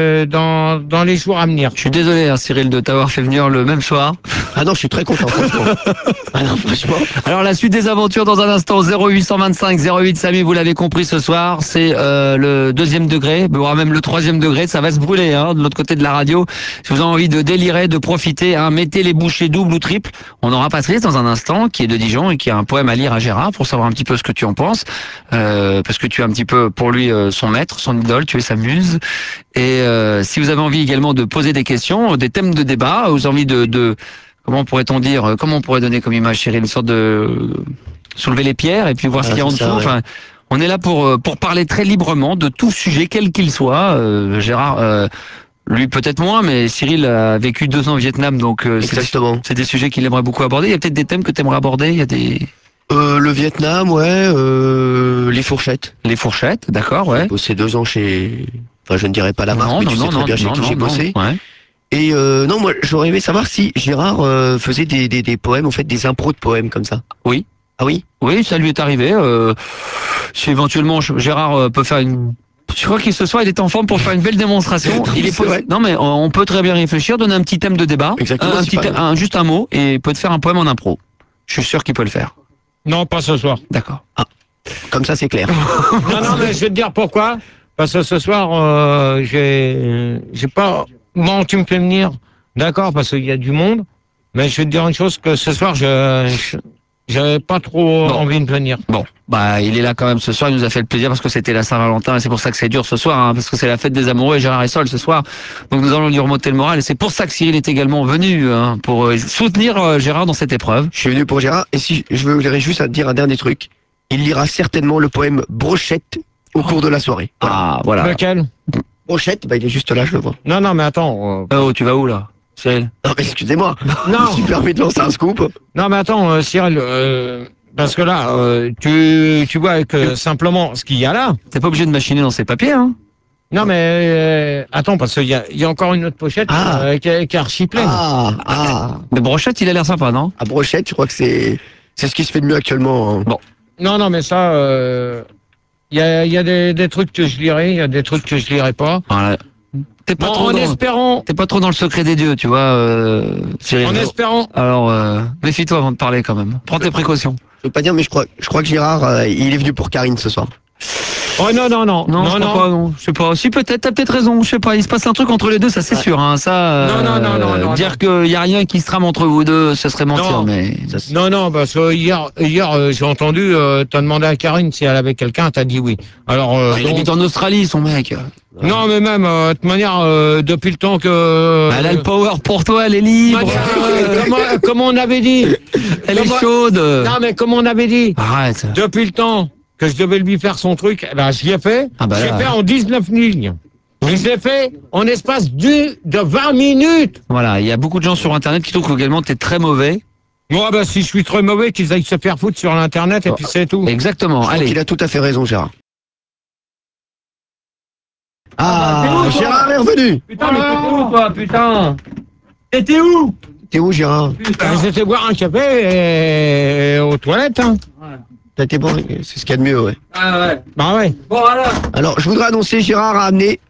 dans les jours à venir. Je suis désolé, hein, Cyril, de t'avoir fait venir le même soir. Ah non, je suis très content, franchement. Ah non, franchement. Alors la suite des aventures dans un instant, 0825 08 Samy, vous l'avez compris ce soir, c'est le 2e degré, voire même le 3e degré, ça va se brûler hein, de l'autre côté de la radio. Si vous avez envie de délirer, de profiter, hein, mettez les bouchées doubles ou triples. On aura Patrice dans un instant, qui est de Dijon et qui a un poème à lire à Gérard pour savoir un petit peu ce que tu en penses, parce que tu es un petit peu pour lui son maître, son idole, tu es sa muse. Et si vous avez envie également de poser des questions, des thèmes de débat, vous avez envie de comment pourrait-on dire, comment on pourrait donner comme image, Cyril, une sorte de soulever les pierres et puis voir ce qu'il y a en c'est dessous. ça, ouais. Enfin, on est là pour parler très librement de tout sujet, quel qu'il soit. Gérard, lui peut-être moins, mais Cyril a vécu 2 ans au Vietnam, donc Exactement. c'est des sujets qu'il aimerait beaucoup aborder. Il y a peut-être des thèmes que tu aimerais aborder. Il y a Le Vietnam, ouais. Les fourchettes. les fourchettes, d'accord, ouais. J'ai bossé 2 ans chez... Enfin, je ne dirais pas la marque, Non, mais non, tu sais non, très non, bien chez non, qui non, j'ai non, bossé. ouais. Et non, moi, j'aurais aimé savoir si Gérard faisait des poèmes, en fait, des impros de poèmes comme ça. Oui. Ah oui? Oui, ça lui est arrivé. Si éventuellement Gérard peut faire une... Je crois qu'il ce soir il est en forme pour faire une belle démonstration. Il est C'est vrai. Non mais on peut très bien réfléchir, donner un petit thème de débat, Exactement, un c'est petit pas mal. juste un mot et il peut te faire un poème en impro. Je suis sûr qu'il peut le faire. Non, pas ce soir. D'accord. Comme ça, c'est clair. Non, non, mais je vais te dire pourquoi. Parce que ce soir, j'ai pas. Bon, tu me fais venir, d'accord, parce qu'il y a du monde. Mais je vais te dire une chose que ce soir, j'avais pas trop Bon. envie de venir. Bon, bah il est là quand même ce soir, il nous a fait le plaisir parce que c'était la Saint-Valentin et c'est pour ça que c'est dur ce soir, hein, parce que c'est la fête des amoureux et Gérard est seul ce soir. Donc nous allons lui remonter le moral et c'est pour ça que Cyril est également venu hein, pour soutenir Gérard dans cette épreuve. Je suis venu pour Gérard, et si je voudrais juste dire un dernier truc. Il lira certainement le poème Brochette au cours de la soirée. Voilà. Ah voilà. Lequel? Brochette, bah, il est juste là, je le vois. Non, non, mais attends. Oh, tu vas où là, Cyril? Non, mais excusez-moi. Non. Je me suis permis de lancer un scoop. Non, mais attends, Cyril, parce que là, tu vois que simplement ce qu'il y a là. T'es pas obligé de machiner dans ces papiers, hein? Non, mais attends, parce qu'il y a encore une autre pochette Ah. qui est archi pleine. Mais Brochette, il a l'air sympa, non? À Brochette, je crois que c'est ce qui se fait de mieux actuellement. Hein. Non, non, mais ça, il y a des trucs que je lirai, il y a des trucs que je lirai pas. Voilà. T'es pas Bon, trop en dans... espérant, T'es pas trop dans le secret des dieux, tu vois, Cyril. en espérant. Alors, méfie-toi avant de parler quand même. Prends tes précautions. Je veux pas dire, mais je crois que Gérard, il est venu pour Karine ce soir. Oh non, non, non, Non, je crois pas, non. Je sais pas. Si, peut-être, t'as peut-être raison. Je sais pas. Il se passe un truc entre les deux, ça c'est sûr, hein. Ça, Non, dire qu'il y a rien qui se trame entre vous deux, ce serait mentir, Non. mais. Non, non, parce que hier j'ai entendu, t'as demandé à Karine si elle avait quelqu'un, t'as dit oui. Alors, Il donc- habite en Australie, son mec. non, mais même, de toute manière, depuis le temps que... Elle a le power pour toi, elle est libre. Comme on avait dit. Elle est Comment- chaude. Non, mais comme on avait dit, Arrête. depuis le temps que je devais lui faire son truc, eh ben, je l'ai fait. Ah bah J'ai là. fait en 19 lignes. Et je l'ai fait en espace de 20 minutes. Voilà. Il y a beaucoup de gens sur Internet qui trouvent qu'également t'es très mauvais. Bon, bah, si je suis très mauvais, qu'ils aillent se faire foutre sur l'internet et puis c'est tout. Exactement. Je trouve Allez. qu'il a tout à fait raison, Gérard. Ah, bah, t'es où, toi Gérard est revenu. Putain, mais t'étais où, toi, putain? T'étais où? T'es où, Gérard? J'étais boire un café aux toilettes. Hein. T'as été bon, c'est ce qu'il y a de mieux, ouais. Ah ouais. Bah ouais. Bon, alors. Alors, je voudrais annoncer, Gérard a amené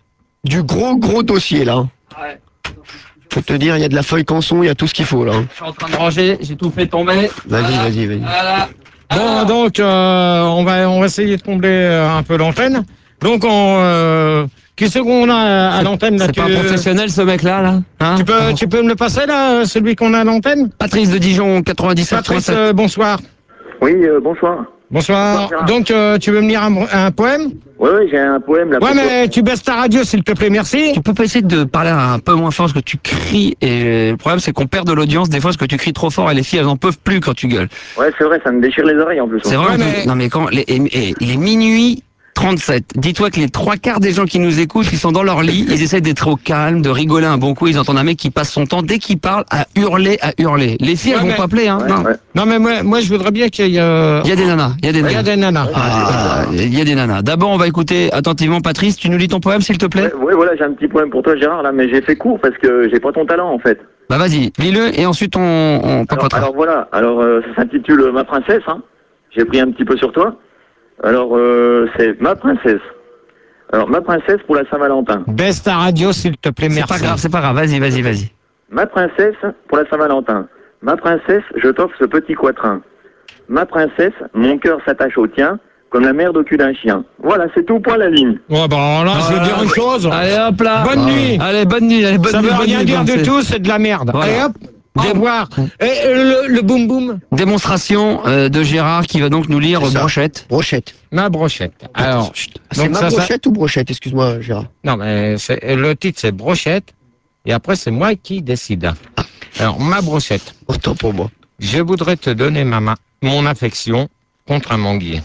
du gros dossier, là. Ouais. Je peux te dire, il y a de la feuille canson, il y a tout ce qu'il faut, là. Je suis en train de ranger, j'ai tout fait tomber. Vas-y. Voilà. Bon, donc, on va essayer de combler un peu l'antenne. Donc, qui c'est qu'on a à l'antenne là? C'est pas professionnel ce mec-là, là, hein? Tu peux me le passer là, celui qu'on a à l'antenne? Patrice de Dijon, 97. Patrice, 37. bonsoir. Oui, bonsoir. Bonsoir. Gérard. Donc, tu veux me lire un poème? Oui, j'ai un poème là. Ouais, pour toi. mais tu baisses ta radio, s'il te plaît, merci. Tu peux pas essayer de parler un peu moins fort parce que tu cries et le problème c'est qu'on perd de l'audience des fois parce que tu cries trop fort et les filles elles en peuvent plus quand tu gueules. Ouais, c'est vrai, ça me déchire les oreilles en plus. C'est vrai. Ouais, mais- Non mais quand il est minuit 37. Dis-toi que les 3 quarts des gens qui nous écoutent, ils sont dans leur lit, ils essaient d'être au calme, de rigoler un bon coup, ils entendent un mec qui passe son temps dès qu'il parle à hurler. Les filles elles Ouais, vont mais- pas appeler hein. Ouais, Non. ouais. Non, mais moi, je voudrais bien qu'il y ait... Il y a des nanas, il y a des Il y a nanas. des nanas. Il y a des nanas. D'abord, on va écouter attentivement Patrice. Tu nous lis ton poème, s'il te plaît. Ouais, voilà, j'ai un petit poème pour toi, Gérard, là, mais j'ai fait court parce que j'ai pas ton talent en fait. Bah vas-y, lis-le et ensuite on papotera. Alors voilà, ça s'intitule Ma princesse, hein. J'ai pris un petit peu sur toi. Alors, c'est Ma princesse. Alors, Ma princesse pour la Saint-Valentin. Baisse ta radio, s'il te plaît, C'est merci. pas grave, c'est pas grave. Vas-y. Ma princesse pour la Saint-Valentin. Ma princesse, je t'offre ce petit quatrain. Ma princesse, mon cœur s'attache au tien, comme la merde au cul d'un chien. Voilà, c'est tout, point la ligne. Ouais, bah là, je veux dire une chose. Allez hop là. Bonne nuit. Allez, bonne nuit. Allez, bonne Ça nuit, veut bonne rien nuit, dire bonne du nuit. tout, c'est de la merde. Voilà. Allez hop, au revoir. Et le boum boum? Démonstration de Gérard qui va donc nous lire C'est ça. Brochette. Brochette. Ma brochette. Alors, C'est donc ma ça- brochette ou brochette, excuse-moi, Gérard. non, mais le titre c'est brochette, et après c'est moi qui décide. Alors, ma brochette. Autant pour moi. Je voudrais te donner mon affection contre un manguier.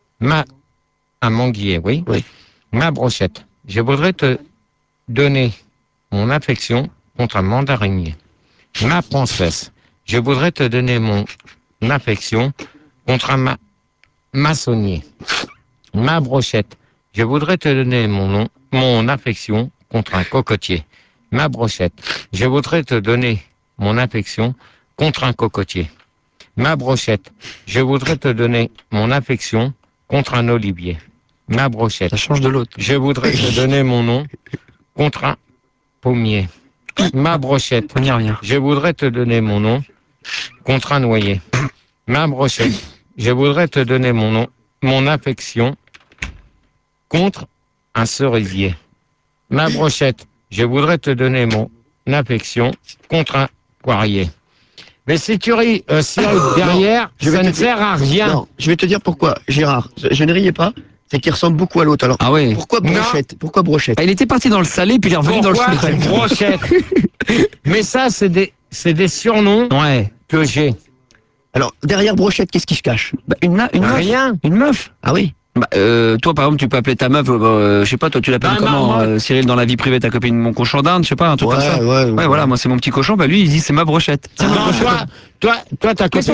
Un manguier, oui. Oui. Ma brochette. Je voudrais te donner mon affection contre un mandarinier. Ma princesse. Je voudrais te donner mon affection contre un maçonnier. Ma brochette. Je voudrais te donner mon affection contre un cocotier. Ma brochette. Je voudrais te donner mon affection contre un cocotier. Ma brochette. Je voudrais te donner mon affection contre un olivier. Ma brochette. Ça change de l'autre. Je voudrais te donner mon nom contre un pommier. Ma brochette. On y revient. Je voudrais te donner mon nom contre un noyer. Ma brochette. Je voudrais te donner mon affection contre un cerisier. Ma brochette. Je voudrais te donner mon affection contre un poirier. Mais si tu ris, Cyril, derrière, je vais ça te ne dire- sert à rien. Non, je vais te dire pourquoi, Gérard. Je ne riais pas, c'est qu'il ressemble beaucoup à l'autre. Alors, Ah ouais. pourquoi Non. brochette? Pourquoi brochette? Ah, il était parti dans le salé puis il est revenu dans le Pourquoi sucré. brochette? Mais ça, c'est des surnoms Ouais. que j'ai. Alors, derrière brochette, qu'est-ce qui se cache? Bah, une meuf. Rien. Une meuf. Ah oui? Bah, toi, par exemple, tu peux appeler ta meuf, je sais pas, toi, tu l'appelles Ah, comment, marmotte. Cyril, dans la vie privée, ta copine, mon cochon d'Inde, je sais pas, un truc Ouais, comme ça. ouais. Ouais, voilà, moi, c'est mon petit cochon, bah, lui, il dit, c'est ma brochette. C'est ma Non, brochette. toi,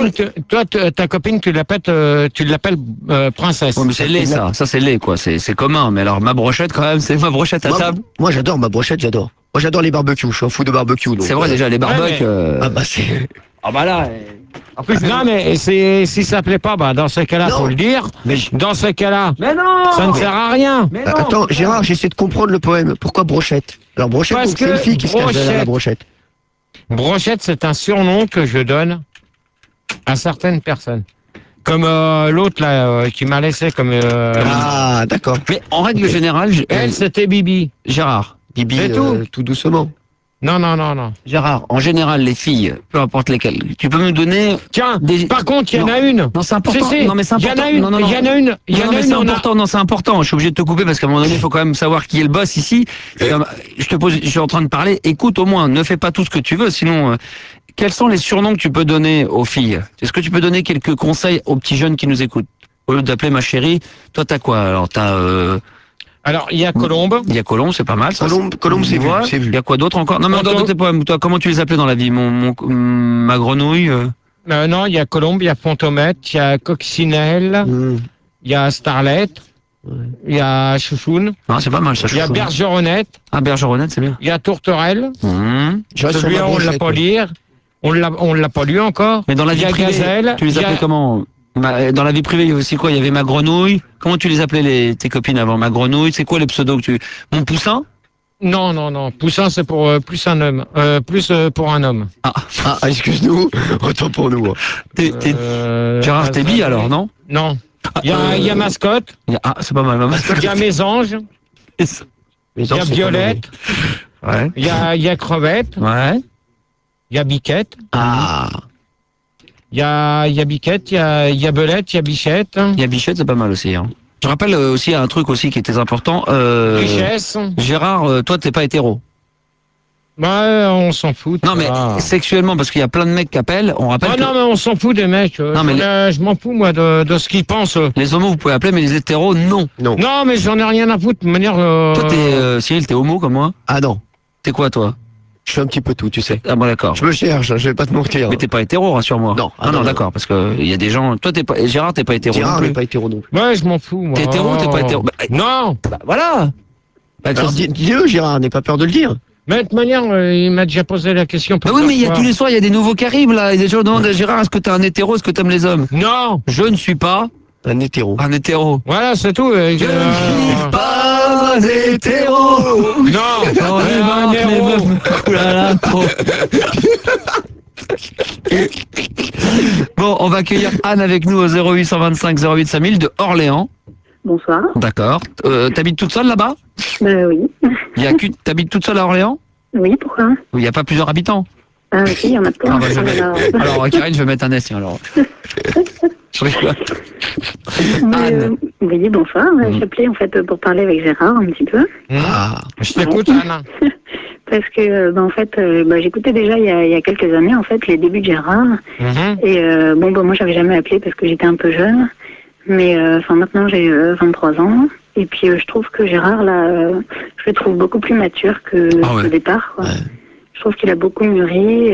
ta copine, tu l'appelles princesse. Ouais, mais c'est laid, ça. Ça, c'est laid, quoi. C'est commun. Mais alors, ma brochette, quand même, c'est ma brochette à Moi, table. moi, j'adore ma brochette, j'adore. Moi, j'adore les barbecues. Je suis un fou de barbecue. donc, C'est vrai, déjà, les barbecues. mais- Ah bah c'est. Ah, bah là. En plus, Non, mais si ça plaît pas, bah dans ce cas-là, Non. faut le dire. Mais, Dans ce cas-là, Mais non! ça ne sert à rien. Mais non! attends, Gérard, j'essaie de comprendre le poème. Pourquoi brochette? Alors brochette, Parce donc, c'est une que fille qui se cache derrière la brochette. Brochette, c'est un surnom que je donne à certaines personnes. Comme l'autre là qui m'a laissé comme. Ah, d'accord. Mais en règle générale, Elle, c'était Bibi. Gérard. Bibi, C'est tout doucement. Non, non, non, non. Gérard, en général, les filles, peu importe lesquelles, tu peux me donner Tiens, Des- par contre, il y en Non. a une. Non, c'est important. Si, si. Non, mais c'est Il y en important. a une. Non, non, non. Il y en a une. Il y Non, en mais a c'est une. On a. important. Non, c'est important. Je suis obligé de te couper parce qu'à un moment donné, il faut quand même savoir qui est le boss ici. Je suis en train de parler. Écoute au moins. Ne fais pas tout ce que tu veux. Sinon, quels sont les surnoms que tu peux donner aux filles? Est-ce que tu peux donner quelques conseils aux petits jeunes qui nous écoutent? Au lieu d'appeler ma chérie, toi t'as quoi? Alors Alors, il y a Colombe. il y a Colombe, c'est pas mal. Ça. Colombe, c'est vu, Ouais. c'est vu. Il y a quoi d'autre encore? Non, mais en dehors de tes poèmes, toi, comment tu les appelais dans la vie? Ma grenouille. Non, il y a Colombe, il y a Fontomètre, il y a Coccinelle, il y a Starlet, il y a Chouchoune, Ah, c'est pas mal ça. il y a chouchou. Bergeronnette, Ah, Bergeronnette, c'est bien. il y a Tourterelle. Je reste sur Celui-là, ma on l'a brochette, pas moi. lire. On l'a pas lu encore. Mais dans la Il y vie a privée, Gazelle. tu les il y a- appelais comment? Dans la vie privée, il y avait aussi quoi? Il y avait ma grenouille. Comment tu les appelais tes copines avant? Ma grenouille, c'est quoi les pseudos que tu... Mon poussin? Non, non, non. Poussin, c'est pour plus un homme. Pour un homme. Ah, excuse-nous, autant pour nous. Gérard, t'es bi alors, non? Non. Il y a mascotte, Ah, c'est pas mal, ma mascotte. il y a mésange, Mais il y a violette, Ouais. il y a crevette, Ouais. il y a biquette, Ah, il y a biquette, il y a belette, il y a bichette, Il y a Bichette, c'est pas mal aussi. Hein. Je rappelle aussi un truc aussi qui était important. richesse. Gérard, toi, t'es pas hétéro. Bah, on s'en fout. Non, mais sexuellement, parce qu'il y a plein de mecs qui appellent, on rappelle Ah que non, mais on s'en fout des mecs. Non, mais Je m'en fous, moi, de ce qu'ils pensent. les homos, vous pouvez appeler, mais les hétéros, non. non. Non, mais j'en ai rien à foutre. De manière. Toi, Cyril, t'es homo comme moi? Ah non, T'es quoi, toi? je fais un petit peu tout, tu sais. Ah bon, d'accord. Je me cherche, je vais pas te mentir. Mais t'es pas hétéro, rassure-moi. Non. Ah, non, non, d'accord, parce que il y a des gens. Toi, t'es pas. Gérard, t'es pas hétéro Gérard non plus. n'est pas hétéro non plus. Ouais, je m'en fous, moi. T'es hétéro ou t'es pas hétéro? Non. Bah, voilà. Bah, Alors dis-le, Gérard, n'aie pas peur de le dire. Mais de toute manière, il m'a déjà posé la question. Bah oui, mais il y a tous les soirs, il y a des nouveaux qui arrivent là. Et des gens demandent à Gérard, est-ce que t'es un hétéro, est-ce que t'aimes les hommes? Non. Je ne suis pas Un hétéro. un hétéro. Voilà, c'est tout. Je ne suis pas un hétéro. Non. On est un mort, les héros. meufs. Ouh là là, trop. Bon, on va accueillir Anne avec nous au 0825 08 5000 de Orléans. Bonsoir. D'accord. T'habites toute seule là-bas? Oui. T'habites toute seule à Orléans? Oui, pourquoi? Où il n'y a pas plusieurs habitants? Ah, si, il y en a plein. Ah, bah, je vais Alors, Karine, je vais mettre un S, tiens, alors. Je rigole. Anne. Oui, bonsoir. J'appelais en fait pour parler avec Gérard un petit peu. Ah, Je t'écoute, Anna. Parce que, en fait, j'écoutais déjà il y a quelques années, en fait, les débuts de Gérard. Mhm. Et moi, j'avais jamais appelé parce que j'étais un peu jeune. Mais maintenant, j'ai 23 ans. Et puis, je trouve que Gérard, là, je le trouve beaucoup plus mature qu'au départ. Quoi. Ouais. Je trouve qu'il a beaucoup mûri.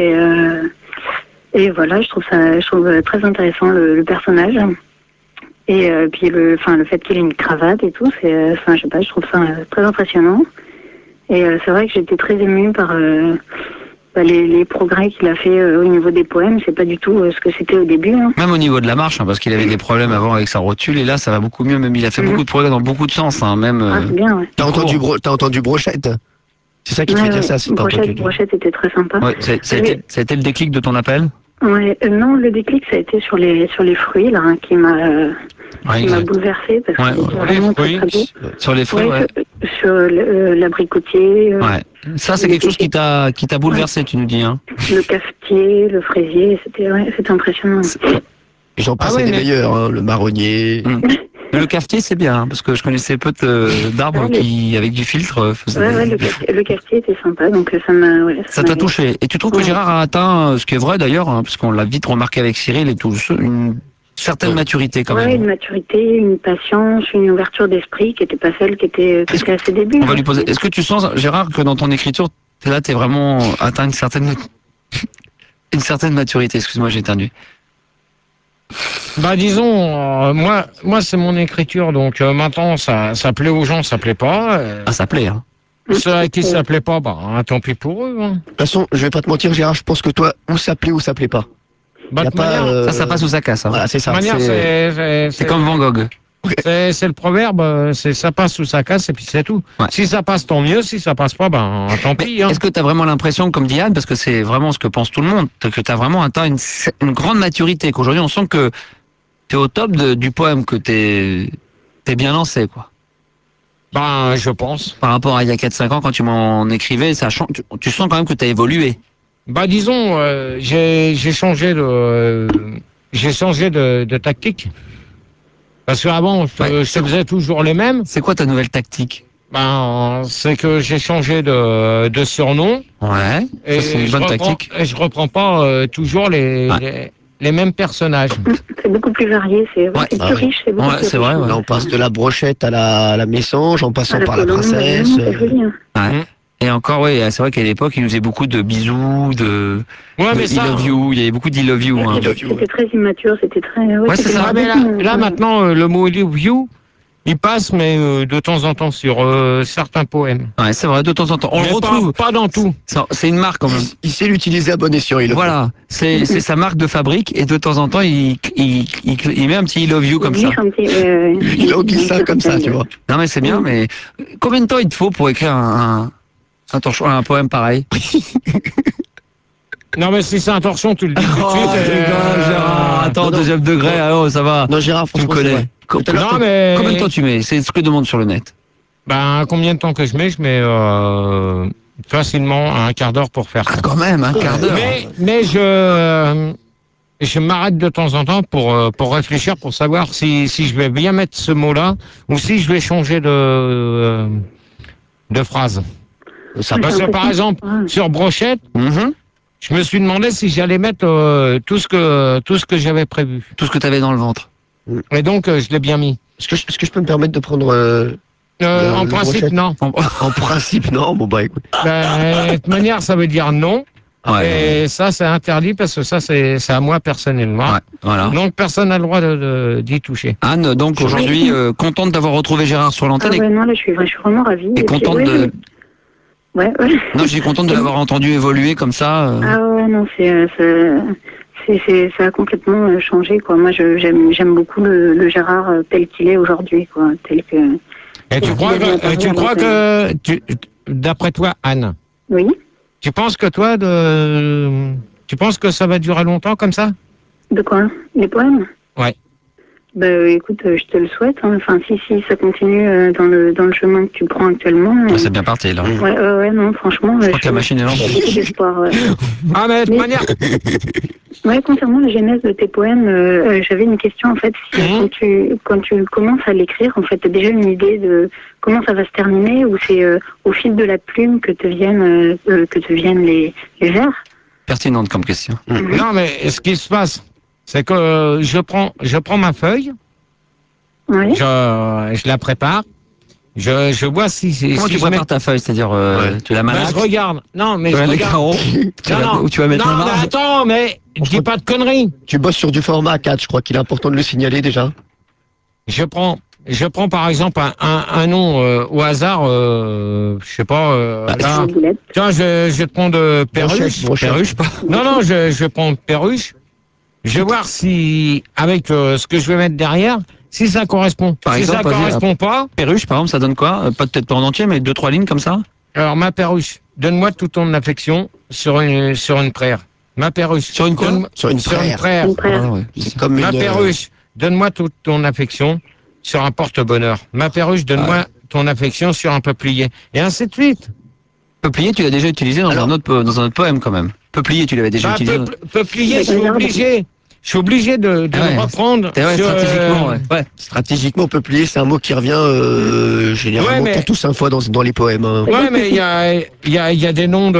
Et voilà, je trouve très intéressant le personnage. Et puis, le fait qu'il ait une cravate et tout, je sais pas, je trouve ça très impressionnant. Et c'est vrai que j'étais très émue par les progrès qu'il a fait au niveau des poèmes. C'est pas du tout ce que c'était au début. Hein. Même au niveau de la marche, hein, parce qu'il avait des problèmes avant avec sa rotule, et là, ça va beaucoup mieux. Même il a fait beaucoup de progrès dans beaucoup de sens, hein, même. Ah, c'est bien, ouais. t'as entendu Brochette? C'est ça qui te fait dire ça, c'est pas entendu. Brochette était très sympa. Ouais, ça a été le déclic de ton appel? Ouais, non, le déclic, ça a été sur les fruits, là, hein, qui m'a bouleversée, parce que c'était vraiment très, très beau. Sur les fruits, ouais. Sur l'abricotier. Ouais. Ça, c'est quelque chose qui t'a bouleversé, tu nous dis, hein. Le cafetier, le fraisier, c'était impressionnant. Et j'en passais des meilleurs, hein, le marronnier. Mais le cafetier, c'est bien, hein, parce que je connaissais peu d'arbres qui, avec du filtre, faisaient le cafetier était sympa, donc ça m'a... Ouais, ça t'a touché. Et tu trouves que Gérard a atteint, ce qui est vrai d'ailleurs, hein, parce qu'on l'a vite remarqué avec Cyril et tout, une certaine maturité quand même. Une maturité, une patience, une ouverture d'esprit qui n'était pas celle qui était à ses débuts. On va lui poser. Est-ce que tu sens, Gérard, que dans ton écriture, t'es vraiment atteint une certaine maturité? Excuse-moi, j'ai éternué. Bah disons, moi c'est mon écriture, donc maintenant ça plaît aux gens, ça plaît pas. Ah, ça plaît, hein. Ceux à qui ça plaît pas, tant pis pour eux. Hein. De toute façon, je vais pas te mentir, Gérard, je pense que toi, où ça plaît, où ça plaît pas. Bah, Y a de pas, manière, Ça passe ou ça casse. Hein. Voilà, c'est ça. de manière, C'est comme Van Gogh. c'est le proverbe, c'est ça passe ou ça casse et puis c'est tout. Ouais. Si ça passe, tant mieux. Si ça passe pas, tant pis. Hein. Est-ce que tu as vraiment l'impression, comme dit Anne, parce que c'est vraiment ce que pense tout le monde, que tu as vraiment atteint une grande maturité, qu'aujourd'hui on sent que tu es au top du poème, que t'es bien lancé, quoi. Je pense. Par rapport à il y a 4-5 ans, quand tu m'en écrivais, tu sens quand même que tu as évolué. Disons, j'ai changé de tactique. Parce qu'avant, je faisais toujours les mêmes. C'est quoi ta nouvelle tactique? C'est que j'ai changé de surnom. Ouais, ça c'est une bonne tactique. Et je reprends pas toujours les mêmes personnages. C'est beaucoup plus varié, c'est plus riche, c'est beaucoup plus c'est riche. vrai. Ouais. Là, on passe de la brochette à la mésange, en passant par la colombe, princesse. C'est joli, hein. Ouais. Et encore, oui, c'est vrai qu'à l'époque, il nous faisait beaucoup de bisous, de I love you, il y avait beaucoup d'I love you. Hein. C'était très immature, c'était très... Ouais, c'est ça. Mais là, maintenant, le mot I love you, il passe, mais de temps en temps sur certains poèmes. Ouais, c'est vrai, de temps en temps. On le retrouve. Pas dans tout. C'est une marque quand même. Il sait l'utiliser à bon escient. Voilà, c'est sa marque de fabrique et de temps en temps, il met un petit I love you comme ça. Il en glisse ça comme ça, tu vois. Non mais c'est bien, mais combien de temps il te faut pour écrire un Un torchon, un poème pareil. Non, mais si c'est un torchon, tu le dis tout de Oh, suite. je rigole, Gérard. Attends, non, non. deuxième degré, alors ça va. Non, Gérard, Tu me franchement, c'est connais. vrai. Tout à l'heure, Non, mais... Combien de temps tu mets? C'est ce que demande sur le net. Ben, combien de temps que je mets facilement un quart d'heure pour faire Ah, ça. quand même, un quart d'heure. Mais je m'arrête de temps en temps pour réfléchir, pour savoir si je vais bien mettre ce mot-là ou si je vais changer de phrase. Parce que par exemple, sur brochette, Mhm. je me suis demandé si j'allais mettre tout ce que j'avais prévu. Tout ce que tu avais dans le ventre. Et donc, je l'ai bien mis. Est-ce que je peux me permettre de prendre... En le principe, brochette. non. En principe, non. Bon, bah écoute. De toute manière, ça veut dire non. Ouais. Et ça, c'est interdit parce que ça, c'est à moi personnellement. Ouais, voilà. Donc, personne n'a le droit d'y toucher. Anne, donc aujourd'hui, contente d'avoir retrouvé Gérard sur Ah l'antenne ouais, non, là, je suis vraiment ravie. et puis, contente ouais, de. Ouais. Non, je suis contente de l'avoir entendu évoluer comme ça. Ah ouais, non, ça a complètement changé, quoi. Moi, j'aime beaucoup le Gérard tel qu'il est aujourd'hui, quoi. Tel que... Et tu crois que, d'après toi, Anne, Oui. tu penses que ça va durer longtemps comme ça? De quoi? Les poèmes? Ouais. Bah écoute, je te le souhaite. Hein. Enfin, si ça continue dans le chemin que tu prends actuellement. C'est bien parti là. Ouais, non, franchement. Je crois que la machine est lente. J'ai beaucoup d'espoir. Ah, mais de toute manière. Ouais, concernant la genèse de tes poèmes, j'avais une question en fait. Quand tu commences à l'écrire, en fait, t'as déjà une idée de comment ça va se terminer ou c'est au fil de la plume que te viennent les vers? Pertinente comme question. Non, mais ce qui se passe, c'est que je prends ma feuille, Oui. je la prépare, je vois si Comment si tu je mets- prépares ta feuille? C'est-à-dire, tu la Ben, malaxes, je regarde. Non, mais tu je as les regarde. carreaux, où tu vas mettre non, la mais marge. attends, mais dis pas de conneries. Tu bosses sur du format A4, je crois qu'il est important de le signaler déjà. Je prends par exemple un nom au hasard, je sais pas. Là, tiens, je vais te prendre Perruche. Brochette. Perruche, pas. Non, je vais prendre Perruche. Je vais voir si, avec ce que je vais mettre derrière, si ça correspond. Par Si exemple, ça vas-y, correspond pas, Perruche, par exemple, ça donne quoi? Pas peut-être pas en entier, mais 2-3 lignes comme ça? alors ma Perruche, donne-moi toute ton affection sur une praire. Ma Perruche. Sur une quoi? Sur une Sur une praire. praire. Ah, ouais. C'est comme Ma une... Perruche, donne-moi toute ton affection sur un porte-bonheur. Ma Perruche, donne-moi ton affection sur un peuplier. Et ainsi de suite. Peuplier, tu l'as déjà utilisé dans un autre poème quand même. Peuplier, tu l'avais déjà Bah, utilisé. peuplier, je suis obligé de Ah ouais. le reprendre. Ouais, sur, stratégiquement, ouais. Stratégiquement, peuplier, c'est un mot qui revient généralement Ouais, mais- pour tout 5 fois dans les poèmes. Hein. Ouais, mais il y a des noms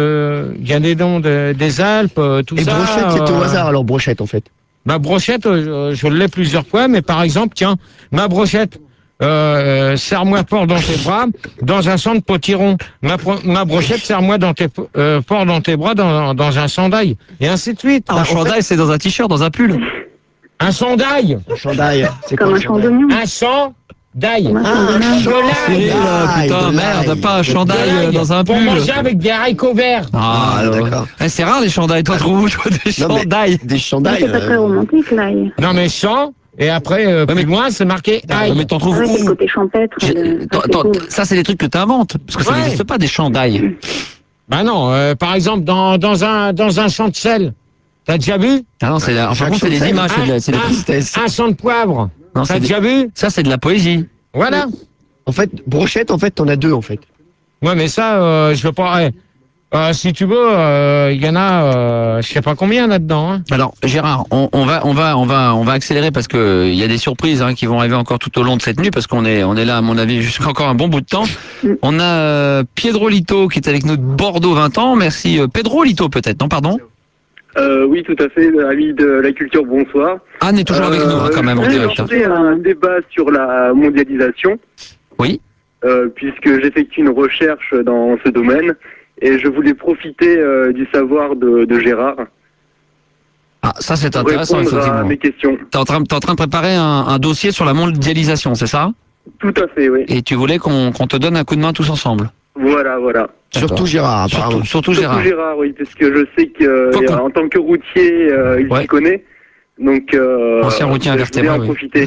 des Alpes, tout Et ça. brochette, c'est au hasard alors, brochette en fait. Ma brochette, je l'ai plusieurs fois, mais par exemple, tiens, ma brochette, serre-moi fort dans tes bras, dans un sang de potiron. Ma brochette, serre-moi fort dans tes bras, dans un chandail. Et ainsi de suite. Un chandail, c'est dans un t-shirt, dans un pull. Un chandail. Un chandail, c'est quoi Comme un un champ chandail? d'oignon. Un chandail. Ah, un Cyril, chandail, putain, de merde, l'ail. pas un chandail dans un Pour pull. manger avec des haricots verts. Ah, d'accord. C'est rare les chandails, toi, trouves des Non, mais chandails. des chandails. C'est pas très romantique, là. Non, mais champ. Et après, plus loin, c'est marqué ail. Mais t'en trouves Ah ouais, c'est le où? côté champêtre. Ça, c'est des trucs que t'inventes. Parce que ça Ouais. n'existe pas, des chandails. Ben non, par exemple, dans un champ de sel. T'as déjà vu? Ah non, par contre, c'est des images, c'est de la tristesse. Un champ de poivre. Non, T'as c'est déjà vu? ça, c'est de la poésie. Voilà. En fait, brochette, en fait, t'en as deux en fait. Ouais, mais ça, je veux pas. Si tu veux, il y en a, je sais pas combien là-dedans. Hein. Alors, Gérard, on va accélérer parce que il y a des surprises qui vont arriver encore tout au long de cette nuit parce qu'on est là, à mon avis, jusqu'à encore un bon bout de temps. On a Pedro Lito qui est avec nous de Bordeaux 20 ans. Merci. Pedro Lito, peut-être, non, pardon? Oui, tout à fait, ami de la culture, bonsoir. Anne est toujours avec nous, quand même, en Je direct. voulais lancer un débat sur la mondialisation, Oui. puisque j'effectue une recherche dans ce domaine, et je voulais profiter du savoir de Gérard Ah, ça, c'est pour intéressant, répondre à effectivement. mes questions. T'es en train de préparer un dossier sur la mondialisation, c'est ça? Tout à fait, oui. Et tu voulais qu'on te donne un coup de main tous ensemble. Voilà. Surtout Gérard, apparemment. Surtout Gérard. Surtout Gérard, oui, parce que je sais Pourquoi qu'en tant que routier, il Ouais. s'y connaît. Donc, Ancien routier je voulais invertébré, en oui. profiter.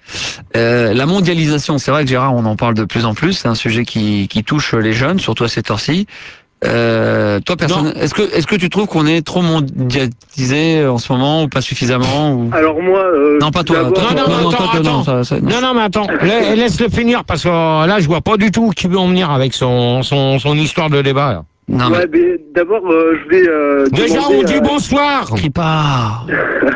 La mondialisation, c'est vrai que Gérard, on en parle de plus en plus. C'est un sujet qui touche les jeunes, surtout à cette heure-ci. Toi, personne, est-ce que tu trouves qu'on est trop mondialisé en ce moment ou pas suffisamment ou... Alors moi, Non, pas toi. d'abord, Non, mais attends, laisse-le finir parce que là, je vois pas du tout qui veut en venir avec son histoire de débat. Là. Non, ouais, mais d'abord, je vais. Déjà, demander, on dit bonsoir. crie pas.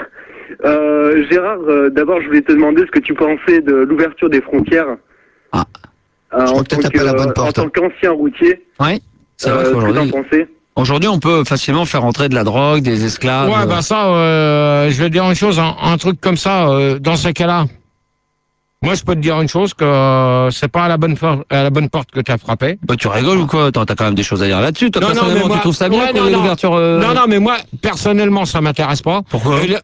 Gérard, d'abord, je voulais te demander ce que tu pensais de l'ouverture des frontières. Ah. Je crois que t'as pas la bonne porte. En tant qu'ancien routier, Ouais. C'est vrai ce que qu'aujourd'hui, t'en pensais. aujourd'hui, on peut facilement faire entrer de la drogue, des esclaves. Ouais, bah ça, je vais dire une chose, un truc comme ça, dans ces cas-là. Moi, je peux te dire une chose, que c'est pas à la bonne porte que tu as frappé. Bah, tu rigoles ou quoi? T'as quand même des choses à dire là-dessus. Toi, Non, personnellement, mais moi- tu trouves ça bien Ouais, qu'on non, ait non. l'ouverture Non, mais moi, personnellement, ça m'intéresse pas. Pourquoi? Et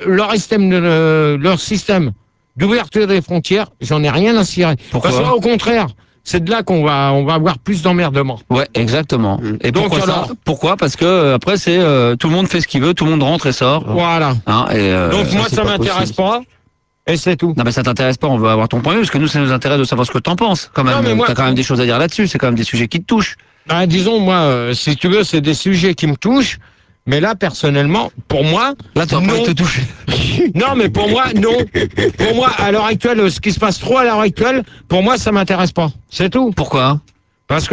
leur système d'ouverture des frontières, j'en ai rien à cirer. Pourquoi? Parce qu'au contraire, c'est de là qu'on va avoir plus d'emmerdement. Ouais, exactement. Et Donc, pourquoi alors ça? Pourquoi? Parce que après, c'est tout le monde fait ce qu'il veut, tout le monde rentre et sort. Voilà. Hein, Donc, moi, c'est ça pas m'intéresse possible. pas. Et c'est tout. Non, mais ça t'intéresse pas, on veut avoir ton point de vue, parce que nous, ça nous intéresse de savoir ce que t'en penses, quand même. Non, mais moi- T'as quand même des choses à dire là-dessus, c'est quand même des sujets qui te touchent. Ben, disons, moi, si tu veux, c'est des sujets qui me touchent. Mais là, personnellement, pour moi, Là, tu vas pas non. te toucher. Non, mais pour moi, non. Pour moi, à l'heure actuelle, ce qui se passe trop à l'heure actuelle, pour moi, ça m'intéresse pas. C'est tout. Pourquoi? Parce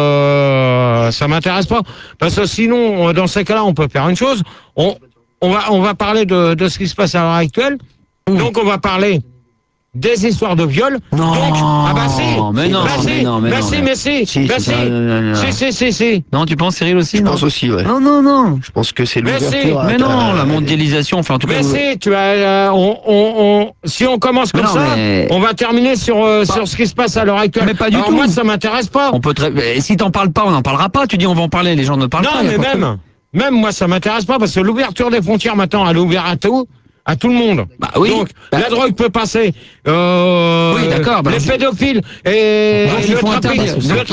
que ça m'intéresse pas. Parce que sinon, dans ces cas-là, on peut faire une chose. On va parler de ce qui se passe à l'heure actuelle. Donc, on va parler des histoires de viol. Non, Donc, ah bah si. mais non, bah si, mais non, mais bah non, si, mais- mais si. Si, Bah c'est si. ça. Si. Non, tu penses, Cyril aussi, Je non? pense aussi, ouais. Non, non, non. Je pense que c'est Mais si, l'ouverture. Mais non, la mondialisation, enfin, en tout cas. Mais si, tu as, si on commence Mais comme non, ça, mais- on va terminer sur ce qui se passe à l'heure actuelle. Mais pas du Alors tout. moi, ça m'intéresse pas. On peut et si t'en parles pas, on n'en parlera pas. Tu dis, on va en parler, les gens ne parlent pas. Non, y a mais pas de même moi, ça m'intéresse pas parce que l'ouverture des frontières maintenant, elle est ouverte à tout le monde. Bah oui. Donc, Bah- la drogue peut passer. Oui, d'accord, bah les alors, pédophiles et Donc, il faut interdire.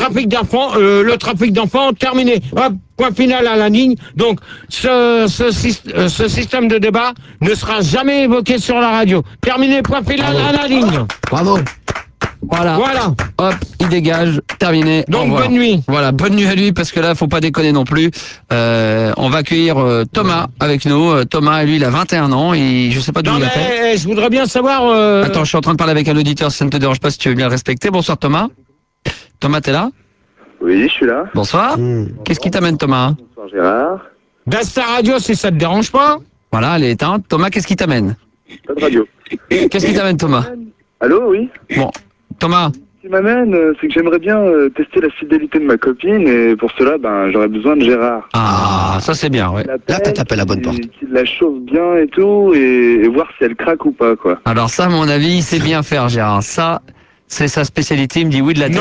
le trafic d'enfants, terminé. Hop, point final à la ligne. Donc, ce système de débat ne sera jamais évoqué sur la radio. Terminé, point final à la ligne. Bravo. Voilà. Voilà. Hop, il dégage, terminé. Au Donc, revoir. bonne nuit. Voilà, bonne nuit à lui, parce que là, faut pas déconner non plus. On va accueillir Thomas avec nous. Thomas, lui, il a 21 ans, et je sais pas d'où Non, il appelle. mais je voudrais bien savoir. Attends, je suis en train de parler avec un auditeur, si ça ne te dérange pas, si tu veux bien le respecter. Bonsoir Thomas. Thomas, t'es là? Oui, je suis là. Bonsoir. Qu'est-ce qui t'amène Thomas? Bonsoir Gérard. D'Asta Radio, si ça te dérange pas. Voilà, elle est éteinte. Thomas, qu'est-ce qui t'amène? Pas de radio. Qu'est-ce qui t'amène Thomas? Allô, oui. Bon, Thomas, Ce qui m'amène, c'est que j'aimerais bien tester la fidélité de ma copine et pour cela, ben, j'aurais besoin de Gérard. ah, ça c'est bien, ouais. Là, t'as tapé la bonne porte. Qu'il la chauffe bien et tout et voir si elle craque ou pas, quoi. Alors ça, à mon avis, il sait bien faire Gérard. Ça, c'est sa spécialité, il me dit oui de la tête.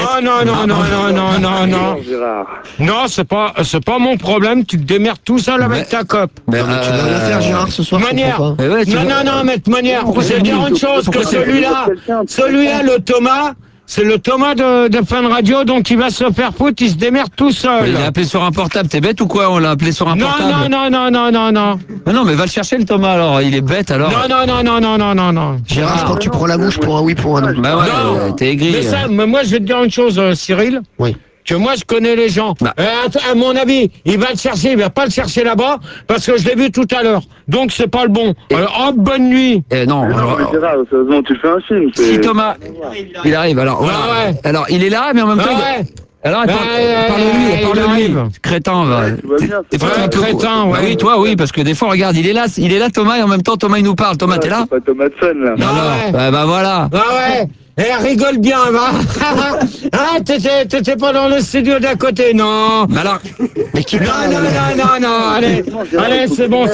Non. Gérard. Non, c'est pas mon problème. Tu te démerdes tout seul avec Mais- ta cop. Mais, Non, mais tu vas rien faire, Gérard, ce soir, je Manière. comprends pas. mais ouais, tu vas- Non, mais de manière. Pourquoi Je vais c'est dire nul? une chose, Pourquoi que c'est celui-là, le Thomas, c'est le Thomas de fin de radio, donc il va se faire foutre, il se démerde tout seul. Il l'a appelé sur un portable, t'es bête ou quoi? On l'a appelé sur un portable. Non. Mais non, mais va le chercher le Thomas alors, il est bête alors. Non. Gérard, quand tu prends la mouche pour un oui, pour un non. Bah ouais, Non. t'es aigri. Mais moi, je vais te dire une chose, Cyril. Oui. Que moi, je connais les gens. Bah. À mon avis, il va le chercher, il va pas le chercher là-bas, parce que je l'ai vu tout à l'heure. Donc, c'est pas le bon. Alors, hop, bonne nuit. Non, Mais non, alors, mais Gérard, sérieusement, tu fais un film. si Thomas, il arrive alors. Voilà. ouais. Alors, il est là, mais en même temps. Ouais. Alors, Bah, parle-lui, il parle-lui. arrive. Crétin, va. Tu vois bien, Des fois, Ouais, t'es un peu- crétin, Bah ouais. oui, toi, oui, parce que des fois, regarde, il est là Thomas, et en même temps, Thomas, il nous parle. Thomas, t'es là? C'est pas Thomason, là. Non. ouais. Bah voilà. Ah ouais. Rigole bien, va. Ah, t'étais pas dans le studio d'à côté, non. Mais alors, Mais qui Non, allez, c'est bon.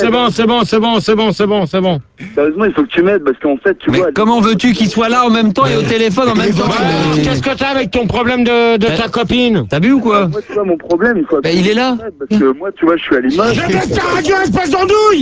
Sérieusement, il faut que tu m'aides parce qu'en fait, tu mais vois. comment veux-tu qu'il soit là en même temps et au téléphone en même temps? Ouais, qu'est-ce que t'as avec ton problème de ta copine? T'as vu ou quoi? Moi, tu vois, mon problème, il faut. Bah, il est là. Parce que moi, tu vois, je suis à l'image. Je baisse ta radio, espèce d'andouille.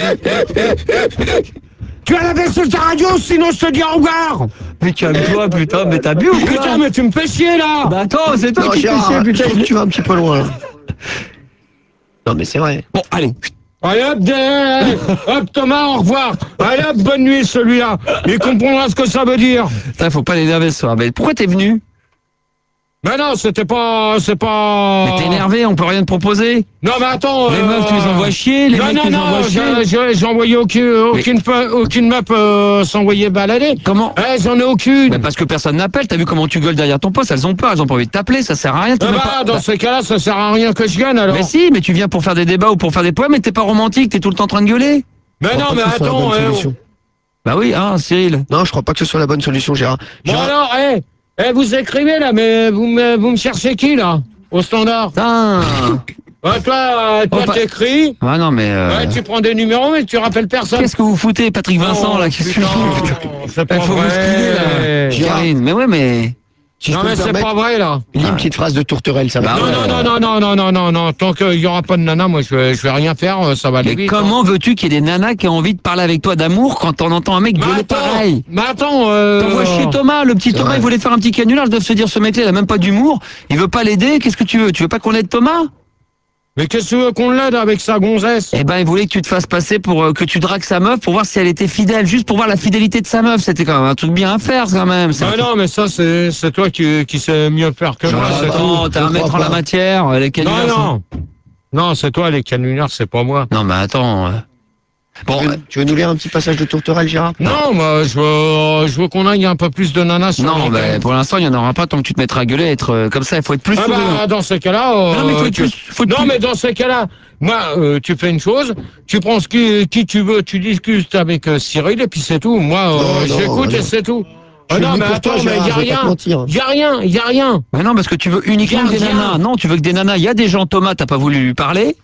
Tu as la baisse sur ta radio, sinon je te dis au revoir. Mais calme-toi, putain, mais t'as bu ou quoi? Putain, mais tu me fais chier, là. Bah attends, c'est toi Non, qui fais Gérard, chier, je putain. trouve que tu vas un petit peu loin. Non, mais c'est vrai. Bon, allez. Allez hop Thomas, au revoir. Allez hop, bonne nuit celui-là. Il comprendra ce que ça veut dire. Putain, faut pas l'énerver ce soir. Mais pourquoi t'es venu? Mais non, c'est pas. Mais t'es énervé, on peut rien te proposer. Non mais attends. Les meufs, tu les envoies chier, les mecs, tu les envoies chier. J'ai envoyé aucune meuf s'envoyer balader. Comment? J'en ai aucune. Mais parce que personne n'appelle, t'as vu comment tu gueules derrière ton poste, elles ont peur, elles ont pas envie de t'appeler, ça sert à rien. Tu veux pas... Dans ces cas-là, ça sert à rien que je gagne alors. Mais si, mais tu viens pour faire des débats ou pour faire des poèmes, mais t'es pas romantique, t'es tout le temps en train de gueuler. Mais non, mais attends. Bah oui, hein, Cyril. Non, je crois pas que ce soit la bonne solution, Gérard. Bon Gérard, alors, vous écrivez là, mais vous me cherchez qui là? Au standard. Putain. Toi Oh, t'écris. Ah non, mais. Tu prends des numéros, mais tu rappelles personne. Qu'est-ce que vous foutez, Patrick Vincent, là? Qu'est-ce que C'est pas faut vrai. bousculer, là. Karine, mais ouais, mais. si je Non peux mais me c'est permettre, pas vrai là. lis une petite phrase de tourterelle, ça va. Bah ouais. Non. Tant qu'il y aura pas de nana, moi je vais rien faire, ça va aller Mais vite. comment veux-tu qu'il y ait des nanas qui ont envie de parler avec toi d'amour quand on entend un mec gueuler pareil? Mais attends, T'envoies chier Thomas, le petit C'est Thomas, vrai. il voulait faire un petit canular, je dois se dire, ce mec-là, il a même pas d'humour, il veut pas l'aider, qu'est-ce que tu veux? Tu veux pas qu'on aide Thomas? Mais qu'est-ce que tu veux qu'on l'aide avec sa gonzesse? Eh ben, il voulait que tu te fasses passer pour, que tu dragues sa meuf pour voir si elle était fidèle, juste pour voir la fidélité de sa meuf, c'était quand même un truc bien à faire, quand même. Ah non, mais ça c'est toi qui sais mieux faire que moi, c'est Non, tout. t'as un Je maître crois en la pas. matière, les canulars. Non, c'est toi les canulars, c'est pas moi. Non, mais attends. Bon, Tu veux nous lire un petit passage de tourterelle, Gérard? Non, moi je veux qu'on aille un peu plus de nanas sur non, l'antenne. bah, pour l'instant, il y en aura pas tant que tu te mettras à gueuler, être comme ça, il faut être plus Ah souriant. bah, dans ces cas-là, non, mais faut être plus, faut être non, plus- mais dans ces cas-là, moi, tu fais une chose, tu prends qui tu veux, tu discutes avec Cyril et puis c'est tout. Moi, Non, j'écoute non. et c'est tout. Je suis non, venu mais pour toi, attends, mais Gérard, y a je vais pas te rien, mentir. y a rien. Mais non, parce que tu veux uniquement Y a des rien. nanas. Non, tu veux que des nanas. Il y a des gens, Thomas, t'as pas voulu lui parler.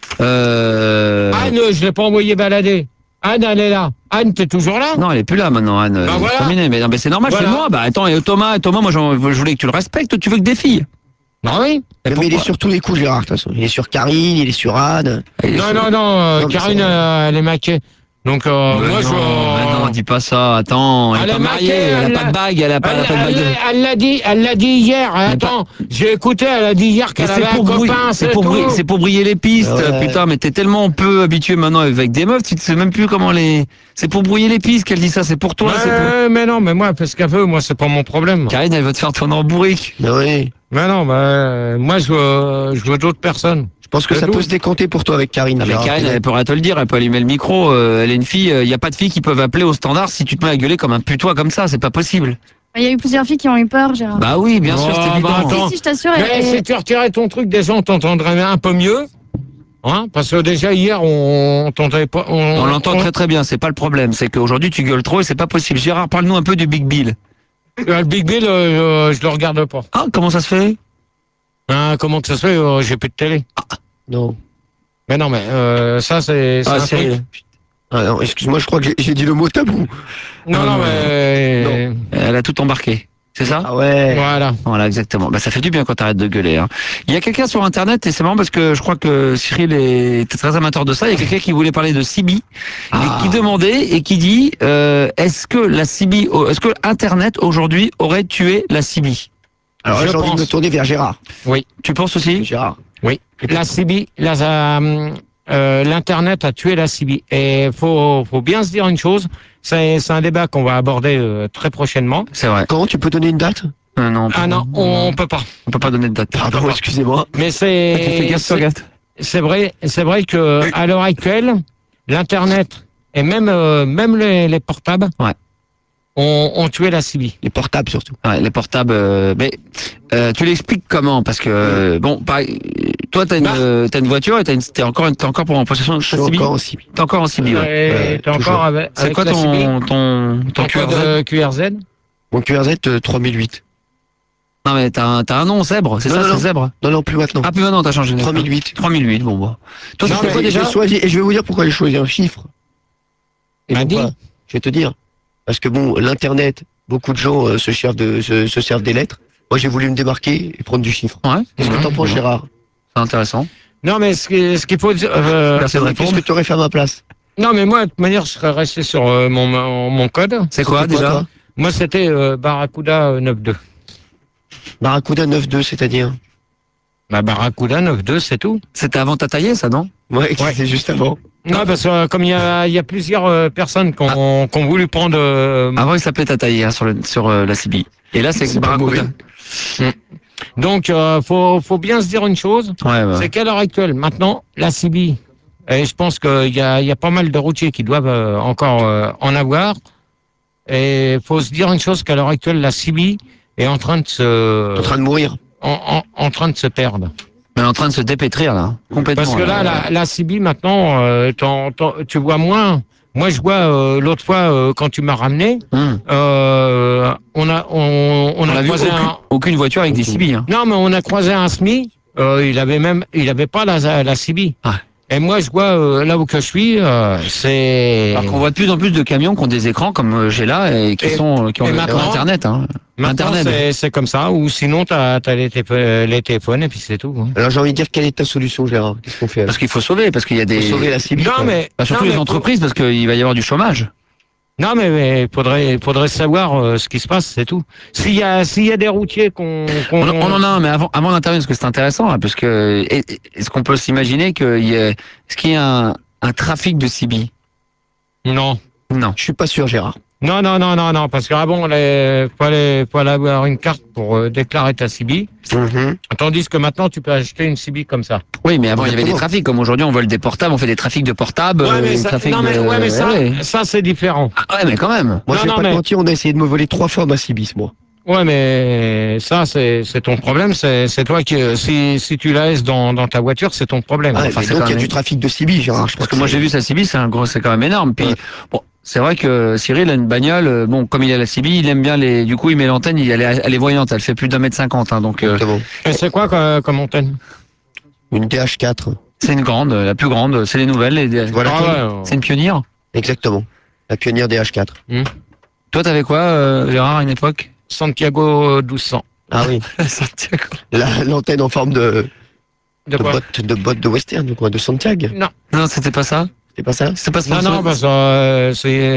Anne, je l'ai pas envoyé balader. Anne, elle est là. Anne, t'es toujours là? Non, elle est plus là maintenant, Anne. Bah C'est voilà. terminé. Mais non, mais c'est normal, Voilà. c'est moi. Bah attends, et Thomas, moi, je voulais que tu le respectes. Tu veux que des filles. Non, oui. Et Mais il est pourquoi sur tous les coups, Gérard, de toute façon. Il est sur Karine, il est sur Anne. Non, Non, mais Karine, c'est- elle est maquée. Donc, Mais moi, non, dis pas ça. Attends, elle Elle est est pas mariée, mariée, elle a elle pas de bague, elle a pas de bague. Elle l'a dit hier. Attends, j'ai écouté, elle a dit hier Mais qu'elle avait un copain, c'est tout. c'est pour briller les pistes, Ouais. putain, mais t'es tellement peu habitué maintenant avec des meufs, tu sais même plus comment les... C'est pour brouiller les pistes qu'elle dit ça, c'est pour toi, c'est pour... Mais non, mais moi, parce qu'elle veut, moi, c'est pas mon problème. Karine, elle veut te faire tourner en bourrique. Mais oui. Mais non, moi, je veux d'autres personnes. Je pense que C'est ça tout. peut se décanter pour toi avec Karine. Ah, mais Gérard. Karine, elle pourrait te le dire, elle peut allumer le micro, elle est une fille, il y a pas de filles qui peuvent appeler au standard si tu te mets à gueuler comme un putois comme ça, c'est pas possible. Il y a eu plusieurs filles qui ont eu peur, Gérard. Bah oui, bien sûr, Oh, c'est bah, évident. attends. Si, je t'assure. Mais si tu retirais ton truc, déjà, on t'entendrait un peu mieux. Hein, parce que déjà, hier, on t'entendait pas. On l'entend très très bien, c'est pas le problème, c'est qu'aujourd'hui tu gueules trop et c'est pas possible. Gérard, parle-nous un peu du Big Bill. Le Big Bill, je le regarde pas. Ah, comment ça se fait? Hein, comment que ça se fait? J'ai plus de télé. Non. Mais non, mais ça, c'est Ah, un c'est... truc. Ah non, excuse-moi, je crois que j'ai dit le mot tabou. Non, mais... Elle a tout embarqué, c'est ça? Ah ouais. Voilà. Voilà, exactement. Bah, ça fait du bien quand t'arrêtes de gueuler. Hein. Il y a quelqu'un sur Internet, et c'est marrant parce que je crois que Cyril est très amateur de ça. Il y a quelqu'un qui voulait parler de CB Ah. et qui demandait et qui dit est-ce que Internet aujourd'hui aurait tué la CB? Alors là, Je j'ai envie de pense. me tourner vers Gérard. Tu penses aussi? Gérard. Oui. La CB, l'Internet a tué la CB. Et faut bien se dire une chose, c'est un débat qu'on va aborder très prochainement. C'est vrai. Quand tu peux donner une date? Non, Ah non, on peut pas. on peut pas donner de date. Pardon, excusez-moi. Mais Fais gaffe, fais gaffe. c'est vrai que à l'heure actuelle, l'Internet et même les portables Ouais. ont tué la CB. Les portables surtout. Ouais, les portables. Mais tu l'expliques comment? Parce que bon, toi t'as une voiture et t'es encore pour en possession de Je suis ta CB. encore aussi. T'es encore en CB, ouais. Et t'es toujours. encore avec C'est quoi la CB? ton code QRZ? QRZ? Mon QRZ 3008. Non mais t'as un nom, Zèbre, c'est Non, ça, non, c'est non. Zèbre. Non, plus maintenant. Ah, plus maintenant t'as changé. 3008. 3008, bon bah. Toi, Non, c'était mais quoi déjà? J'ai choisi, et je vais vous dire pourquoi j'ai choisi un chiffre. Et Bah, non dis. pas- Je vais te dire. Parce que bon, l'internet, beaucoup de gens se servent des lettres. Moi, j'ai voulu me démarquer et prendre du chiffre. Ouais. Qu'est-ce que t'en penses, Gérard? C'est intéressant. Non, mais ce qu'il faut dire, Merci de Qu'est-ce répondre. que tu aurais fait à ma place? non, mais moi, de toute manière, je serais resté sur mon code. C'est quoi C'était déjà? toi Moi, c'était Barracuda 9.2. Barracuda 9.2, c'est-à-dire? Bah, Barracuda 9.2, c'est tout. C'était avant ta taillée, ça, non? Ouais, Ouais. c'est juste avant. Non, parce que comme il y a plusieurs personnes qui ont voulu prendre. Avant, il s'appelait Tataï hein, sur la CB. Et là, c'est C'est pas Barracuda. mauvais. Donc, faut bien se dire une chose, Ouais, ouais. c'est qu'à l'heure actuelle, maintenant, la CB, et je pense qu'il y a pas mal de routiers qui doivent encore en avoir. Et il faut se dire une chose, qu'à l'heure actuelle, la CB est en train de T'es en train de mourir. en train de se perdre. Elle est en train de se dépétrir, là. Complètement. Parce que là, la CB, maintenant, tu vois moins. Moi, je vois l'autre fois, quand tu m'as ramené, Hum. on a On a vu croisé aucune voiture avec des CB. Hein. Non, mais on a croisé un SMI. Il avait pas la CB. Ah. Et moi, je vois là où que je suis, c'est. Alors qu'on voit de plus en plus de camions qui ont des écrans comme j'ai là et qui ont maintenant- Internet. Hein. Maintenant, Internet. c'est comme ça. Ou sinon, t'as les téléphones et puis c'est tout. Hein. Alors j'ai envie de dire, quelle est ta solution, Gérard? Qu'est-ce qu'on fait Parce qu'il faut sauver, parce qu'il y a des. Faut sauver la CB. Non, quoi. mais Bah, surtout non, les mais entreprises, parce qu'il va y avoir du chômage. Non, mais faudrait savoir ce qui se passe, c'est tout. S'il y a des routiers On en a un, mais avant d'intervenir, parce que c'est intéressant, hein, parce que est-ce qu'on peut s'imaginer est-ce qu'il y a un trafic de CB? Non. Non. Je suis pas sûr, Gérard. Non, parce que avant, faut aller avoir une carte pour déclarer ta CB. Tandis que maintenant, tu peux acheter une CB comme ça. Oui, mais avant il y avait des Exactement. trafics, comme aujourd'hui on vole des portables, on fait des trafics de portables. Ouais, mais des ça, trafics non, mais, de- ouais, mais ça, ouais. ça c'est différent. Ah ouais, mais quand même. Moi, Non, je vais non, pas te mais- mentir, on a essayé de me voler 3 fois ma CB, moi. Ouais, mais ça, c'est ton problème. C'est toi qui, si tu la laisses dans ta voiture, c'est ton problème. Ah, enfin, mais c'est donc quand il y a même- du trafic de CB, Gérard. Je crois Parce que moi j'ai vu sa CB, c'est quand même énorme. Puis Ouais. bon, c'est vrai que Cyril a une bagnole. Bon, comme il a la CB, il aime bien les. Du coup, il met l'antenne. Elle est voyante. Elle fait plus d'1,50 m. Hein, donc Exactement. Et c'est quoi comme antenne? Une DH4. c'est une grande, la plus grande. C'est les nouvelles. Voilà. Ah ouais, C'est une pionnière. Exactement. La pionnière DH4. Toi, t'avais quoi, Gérard, à une époque? Santiago 1200. Ah oui. Santiago. L'antenne en forme De quoi? botte de western, quoi, de Santiago. Non. Non, c'était pas ça. C'est pas ça? C'était pas ça. Non, parce que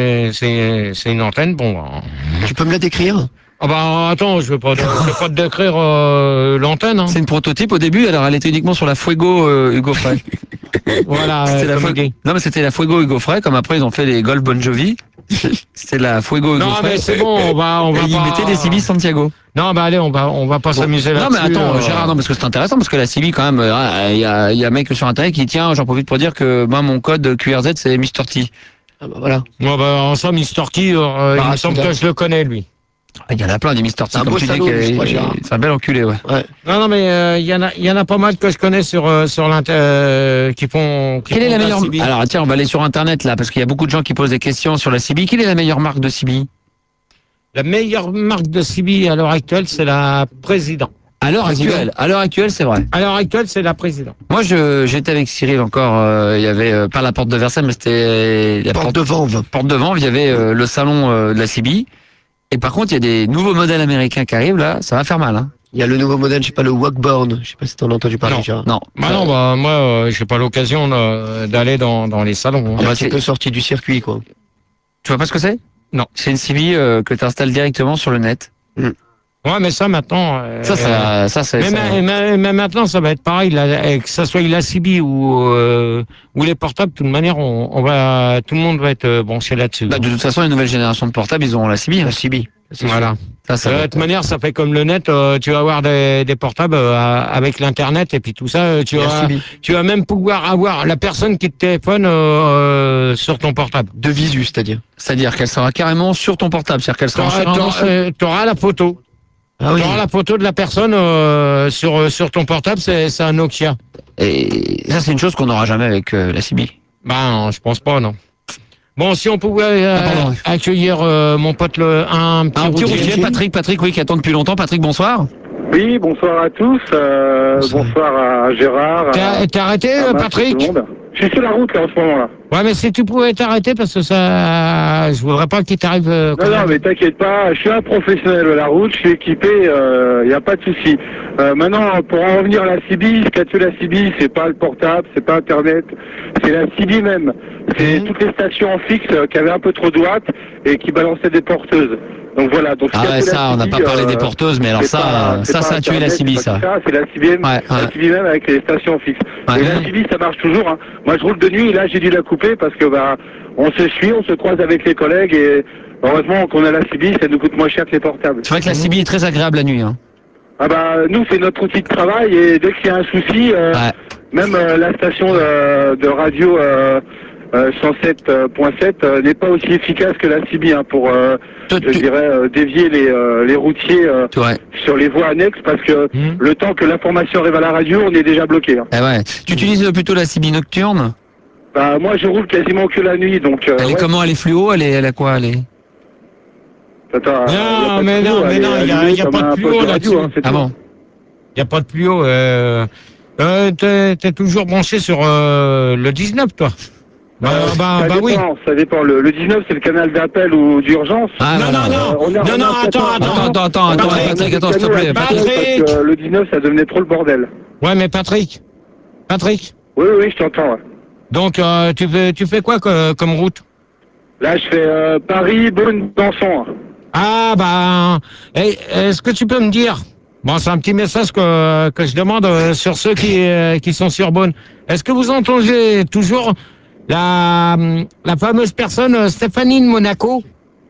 c'est une antenne. Bon. Tu peux me la décrire? Ah bah attends, je vais pas te décrire l'antenne. Hein. C'est une prototype au début. Alors, elle était uniquement sur la Fuego Hugo Frey. Voilà. C'était la comme Fuego. il dit. Non, mais c'était la Fuego Hugo Frey. Comme après, ils ont fait les Golf Bon Jovi. C'était la Fuego Hugo Non Frey. mais c'est bon, on va Et ils pas. mettaient des CB Santiago. Non bah allez, on va pas s'amuser Non, là-dessus. mais attends, Gérard, non, parce que c'est intéressant, parce que la CB, quand même, il y a un mec sur Internet qui tient, j'en profite pour dire que moi, mon code QRZ, c'est Mr. T. Ah bah voilà. Bon bah en somme, Mister Key, il me semble que je le connais lui. Ah, il y en a plein des Mr. T, un comme beau tu dis, salaud, je crois, Gérard. c'est un bel enculé, ouais. Ouais. Non mais il y en a pas mal que je connais sur l'inter qui font. Quelle est la meilleure CB. Alors, tiens, on va aller sur Internet, là, parce qu'il y a beaucoup de gens qui posent des questions sur la CB. Quelle est la meilleure marque de CB? La meilleure marque de CB à l'heure actuelle, c'est la Président. À l'heure actuelle, c'est vrai. À l'heure actuelle, c'est la Président. Moi, j'étais avec Cyril encore, il y avait, pas la porte de Versailles, mais c'était la Porte de Vanves. porte de Vanves, il y avait le salon de la CB. Et par contre, il y a des nouveaux modèles américains qui arrivent, là, ça va faire mal, hein. Il y a le nouveau modèle, je sais pas, le Walkborn. Je sais pas si t'en as entendu parler, Non. Gérard. Non. Bah non, bah moi, j'ai pas l'occasion d'aller dans les salons. Ah Hein. bah, c'est- c'est peu sorti du circuit, quoi. Tu vois pas ce que c'est? Non. C'est une CB que tu installes directement sur le net. Ouais, mais ça maintenant. Ça c'est. Mais maintenant, ça va être pareil, là, que ça soit la CB ou les portables, de toute manière, tout le monde va être branché là-dessus. Bah, de toute façon, les nouvelles générations de portables, ils auront la CB. hein. La CB. c'est Voilà. Ça De va. toute manière, ça fait comme le net. Tu vas avoir des portables avec l'internet et puis tout ça. sûr. La CB. Tu vas même pouvoir avoir la personne qui te téléphone sur ton portable. De visu, c'est-à-dire. C'est-à-dire qu'elle sera carrément sur ton portable. C'est-à-dire qu'elle sera en T'auras la photo. Ah oui. T'auras la photo de la personne sur ton portable. C'est un Nokia. Et ça, c'est une chose qu'on n'aura jamais avec la CB. Ben, non, je pense pas, non. Bon, si on pouvait pardon. accueillir mon pote un petit Un petit routier. routier, Patrick, oui, qui attend depuis longtemps. Patrick, bonsoir. Oui, bonsoir à tous. Bonsoir à Gérard. T'es arrêté, à Marc, Patrick? tout le monde. Je suis sur la route là en ce moment là. Ouais, mais si tu pouvais t'arrêter, parce que ça, je voudrais pas qu'il t'arrive. Non, mais t'inquiète pas, je suis un professionnel de la route, je suis équipé, y a pas de souci. Maintenant, pour en revenir à la CB, ce qu'a tué la CB, c'est pas le portable, c'est pas Internet, c'est la CB même. C'est toutes les stations en fixe qui avaient un peu trop de watts et qui balançaient des porteuses. Donc voilà. Donc Ah ouais, ça, on n'a pas parlé des porteuses, mais alors ça a tué la CB, ça. C'est la CBM, la CBM avec les stations fixes. Et la CB, ça marche toujours. Hein. Moi, je roule de nuit, et là, j'ai dû la couper parce que on se suit, on se croise avec les collègues et heureusement qu'on a la CB, ça nous coûte moins cher que les portables. C'est vrai que la CB est très agréable la nuit. Hein. Ah nous, c'est notre outil de travail et dès qu'il y a un souci, même la station de radio 107.7 n'est pas aussi efficace que la CB pour, je dirais, dévier les routiers sur les voies annexes parce que le temps que l'information arrive à la radio, on est déjà bloqué. Hein. Eh ouais. Tu utilises plutôt la CB nocturne? Moi, je roule quasiment que la nuit, donc. Elle est comment? Elle est fluo? Elle a quoi? Elle est... Attends, non, mais non, il n'y a pas de fluo là-dessus. Hein, ah bon? Il n'y a pas de fluo. T'es toujours branché sur le 19, toi? Oui. Ça dépend. Le 19, c'est le canal d'appel ou d'urgence. Non, attends, Patrick, attends, s'il te plaît. Patrick. Parce que le 19, ça devenait trop le bordel. Ouais, mais Patrick. Oui, je t'entends. Ouais. Donc, tu fais quoi comme route? Là, je fais Paris, Beaune, Danson. Est-ce que tu peux me dire? Bon, c'est un petit message que je demande sur ceux qui sont sur Beaune. Est-ce que vous entendez toujours la fameuse personne Stéphanie de Monaco?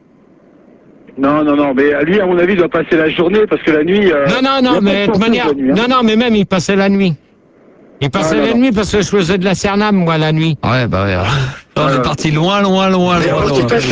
Non, mais lui, à mon avis, il doit passer la journée parce que la nuit. Non, mais de toute manière. Non, mais même il passait la nuit. Il passait la nuit parce que je faisais de la Cernam, moi, la nuit. Ouais, on est parti loin. En fait,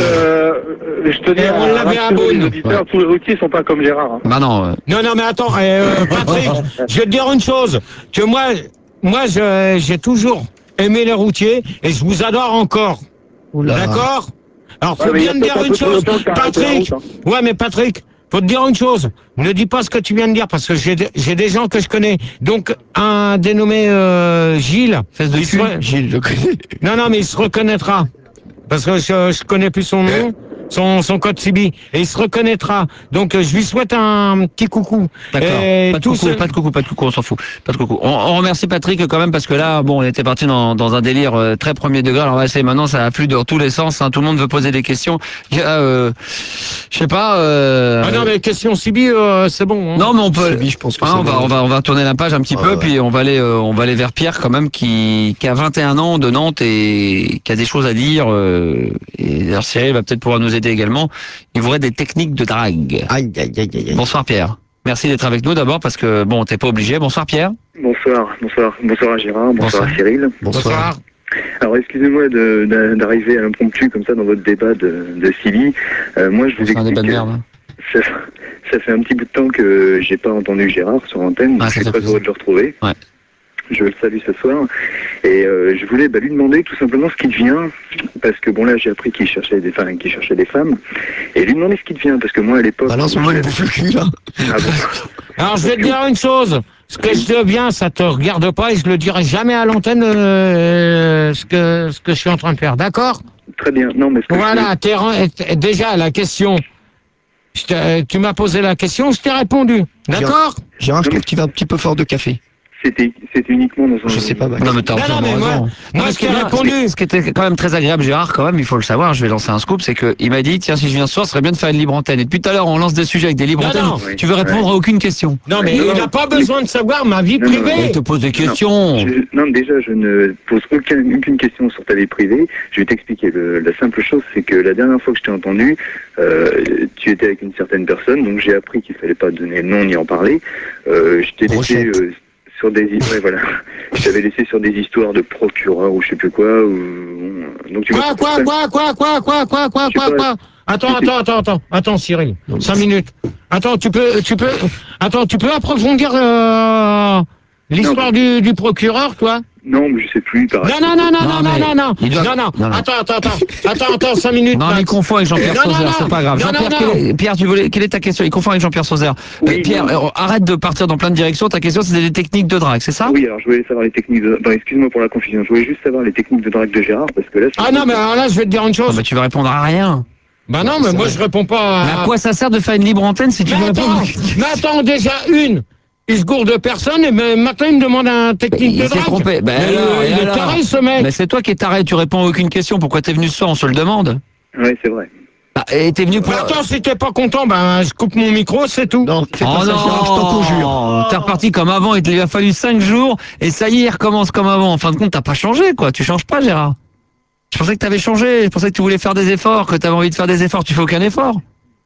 je tenais à rassurer les auditeurs, tous les routiers sont pas comme Gérard. Hein. Non, mais attends, Patrick, je vais te dire une chose, que moi, j'ai toujours aimé les routiers et je vous adore encore. Oula. D'accord? Alors, faut bien te dire une chose, Patrick. Ouais, mais Patrick, faut te dire une chose. Ne dis pas ce que tu viens de dire parce que j'ai des gens que je connais. Donc, un dénommé Gilles. Gilles, je connais. Non, mais il se reconnaîtra. Parce que je connais plus son nom. Son code CB et il se reconnaîtra. Donc je lui souhaite un petit coucou. D'accord. Pas de coucou, on s'en fout. Pas de coucou. On remercie Patrick quand même parce que là, on était parti dans un délire très premier degré. Alors on va essayer maintenant, ça afflue dans tous les sens. Hein. Tout le monde veut poser des questions. Je sais pas. non mais question CB, c'est bon. Hein. Non mais on peut. CB, je pense que on va tourner la page un petit peu, puis on va aller vers Pierre quand même qui a 21 ans de Nantes et qui a des choses à dire. Et d'ailleurs Cyril va peut-être pouvoir nous aider également. Il voudrait des techniques de drague. Aïe. Bonsoir Pierre. Merci d'être avec nous d'abord parce que t'es pas obligé. Bonsoir Pierre. Bonsoir à Gérard, bonsoir à Cyril. Bonsoir. Alors excusez-moi d'arriver à l'impromptu comme ça dans votre débat de Silly. Moi je vous C'est un explique. débat de merde. Ça fait un petit bout de temps que j'ai pas entendu Gérard sur l'antenne, donc je suis très heureux de le retrouver. Ouais. Je le salue ce soir. Et je voulais lui demander tout simplement ce qu'il devient, parce que là j'ai appris qu'il cherchait des femmes, et lui demander ce qu'il devient, parce que moi à l'époque... Alors, ce moment, il bouffe le cul, là. Ah bon. Alors je vais te dire une chose, ce que je deviens, ça te regarde pas et je le dirai jamais à l'antenne ce que je suis en train de faire, d'accord? Très bien, non mais... Voilà, déjà la question, tu m'as posé la question, je t'ai répondu, d'accord? Gérard, je trouve qu'il va un petit peu fort de café. C'était uniquement dans un... Je sais pas, Max. Non mais t'as entièrement raison. Moi, je t'ai répondu. Ce qui était quand même très agréable, Gérard, quand même, il faut le savoir, je vais lancer un scoop, c'est que il m'a dit, tiens, si je viens ce soir, ce serait bien de faire une libre antenne. Et depuis tout à l'heure, on lance des sujets avec des libres antennes. Tu veux répondre à aucune question. Non, mais il n'a pas besoin de savoir ma vie privée. Il te pose des questions. Non, déjà, je ne pose aucune question sur ta vie privée. Je vais t'expliquer. La simple chose, c'est que la dernière fois que je t'ai entendu, tu étais avec une certaine personne, donc j'ai appris qu'il fallait pas donner le nom ni en parler. Je t'ai laissé... sur des voilà. Je t'avais laissé sur des histoires de procureur ou je sais plus quoi. Donc tu Quoi Attends, Cyril. 5 minutes. Attends, tu peux approfondir l'histoire du procureur, toi? Non, mais je sais plus. Non. Attends, 5 minutes. Non, mais il confond avec Jean-Pierre Sauzère, c'est pas grave. Pierre, quelle est ta question? Il confond avec Jean-Pierre Sauzère. Pierre, arrête de partir dans plein de directions. Ta question, c'était des techniques de drague, c'est ça? Oui, alors je voulais savoir les techniques de... excuse-moi pour la confusion. Je voulais juste savoir les techniques de drague de Gérard, parce que là... non, mais alors là, je vais te dire une chose. Mais tu vas répondre à rien. Non, mais moi, je réponds pas à quoi ça sert de faire une libre antenne si tu veux répondre? Mais attends, déjà, il se gourde de personne et maintenant il me demande un technique de drague. Il s'est trompé. Il est taré ce mec. Mais c'est toi qui es taré, tu réponds à aucune question. Pourquoi t'es venu ce soir, on se le demande? Oui, c'est vrai. Ah, et t'es venu pour... Bah, attends, si t'es pas content, ben je coupe mon micro, c'est tout. Non, fais pas Oh ça, Gérard, je t'en conjure. non, t'es reparti comme avant, il lui a fallu 5 jours, et ça y est, il recommence comme avant. En fin de compte, t'as pas changé, quoi. Tu changes pas, Gérard. Je pensais que t'avais changé, je pensais que tu voulais faire des efforts, que t'avais envie de faire des efforts. Tu fais aucun effort.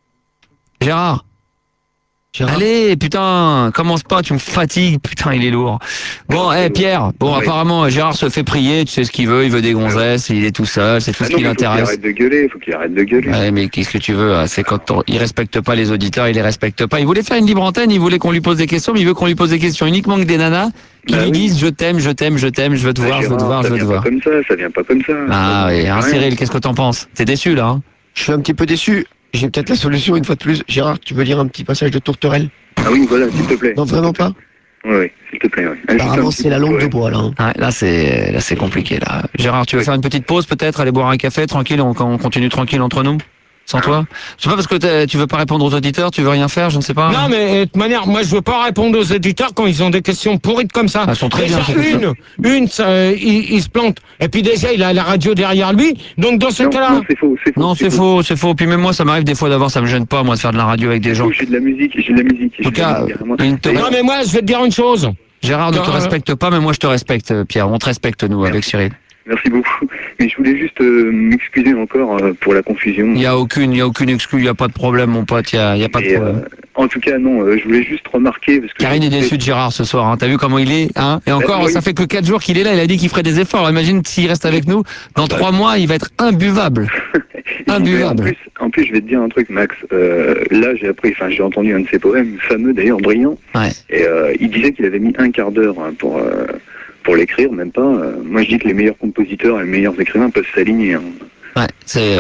Gérard. Gérard. Allez, putain, commence pas, tu me fatigues, putain, il est lourd. Bon, Pierre, bon, Oui. apparemment, Gérard se fait prier, tu sais ce qu'il veut des gonzesses, il est tout seul, c'est tout Ah ce non, qui mais faut qu'il l'intéresse. arrête de gueuler, faut qu'il arrête de gueuler. Ouais, mais qu'est-ce que tu veux, hein, c'est quand il respecte pas les auditeurs, il les respecte pas. Il voulait faire une libre antenne, il voulait qu'on lui pose des questions, mais il veut qu'on lui pose des questions uniquement que des nanas qui Bah lui oui. disent je t'aime, je t'aime, je t'aime, je veux te voir, je veux te Gérard, voir, je veux te ça vient voir. pas comme ça vient pas comme ça. Ah oui, hein, Rien. Cyril, qu'est-ce que t'en penses? T'es déçu là, hein? Je suis un petit peu déçu. J'ai peut-être la solution une fois de plus. Gérard, tu veux lire un petit passage de Tourterelle? Ah oui, voilà, s'il te plaît. Non, vraiment pas? Oui, s'il te plaît, ouais. Apparemment, c'est la langue de bois, là. Hein. Ouais, là c'est compliqué là. Gérard, tu veux faire une petite pause peut-être, aller boire un café tranquille, on continue tranquille entre nous, sans toi. Je sais pas parce que tu veux pas répondre aux auditeurs, tu veux rien faire, je ne sais pas. Non, mais de toute manière, moi, je veux pas répondre aux éditeurs quand ils ont des questions pourrites comme ça. Elles sont très déjà, bien, ces questions. une, ça, il se plante. Et puis déjà, il a la radio derrière lui. Donc, dans ce Non, cas-là. non, c'est faux, c'est faux. Non, c'est faux, c'est faux. Puis même moi, ça m'arrive des fois d'avoir, ça me gêne pas moi de faire de la radio avec des gens. J'ai de la musique, j'ai de la musique. En tout cas, une te- Non, mais moi, je vais te dire une chose. Gérard ne te Non, respecte pas, mais moi je te respecte, Pierre. On te respecte nous avec Cyril. Merci beaucoup. Mais je voulais juste m'excuser encore pour la confusion. Il y a aucune excuse, il y a pas de problème, mon pote. Il y a pas de Et, problème. en tout cas, non, je voulais juste remarquer parce que Karine est déçue de Gérard ce soir. Hein. T'as vu comment il est, hein? Et encore, oui. ça fait que 4 jours qu'il est là. Il a dit qu'il ferait des efforts. Imagine s'il reste avec nous. Dans 3 mois, il va être imbuvable. Imbuvable. En plus, je vais te dire un truc, Max. Là, j'ai entendu un de ses poèmes, fameux d'ailleurs, brillant. Ouais. Et il disait qu'il avait mis un quart d'heure hein, pour l'écrire, même pas. Moi, je dis que les meilleurs compositeurs et les meilleurs écrivains peuvent s'aligner. Hein. Ouais. C'est.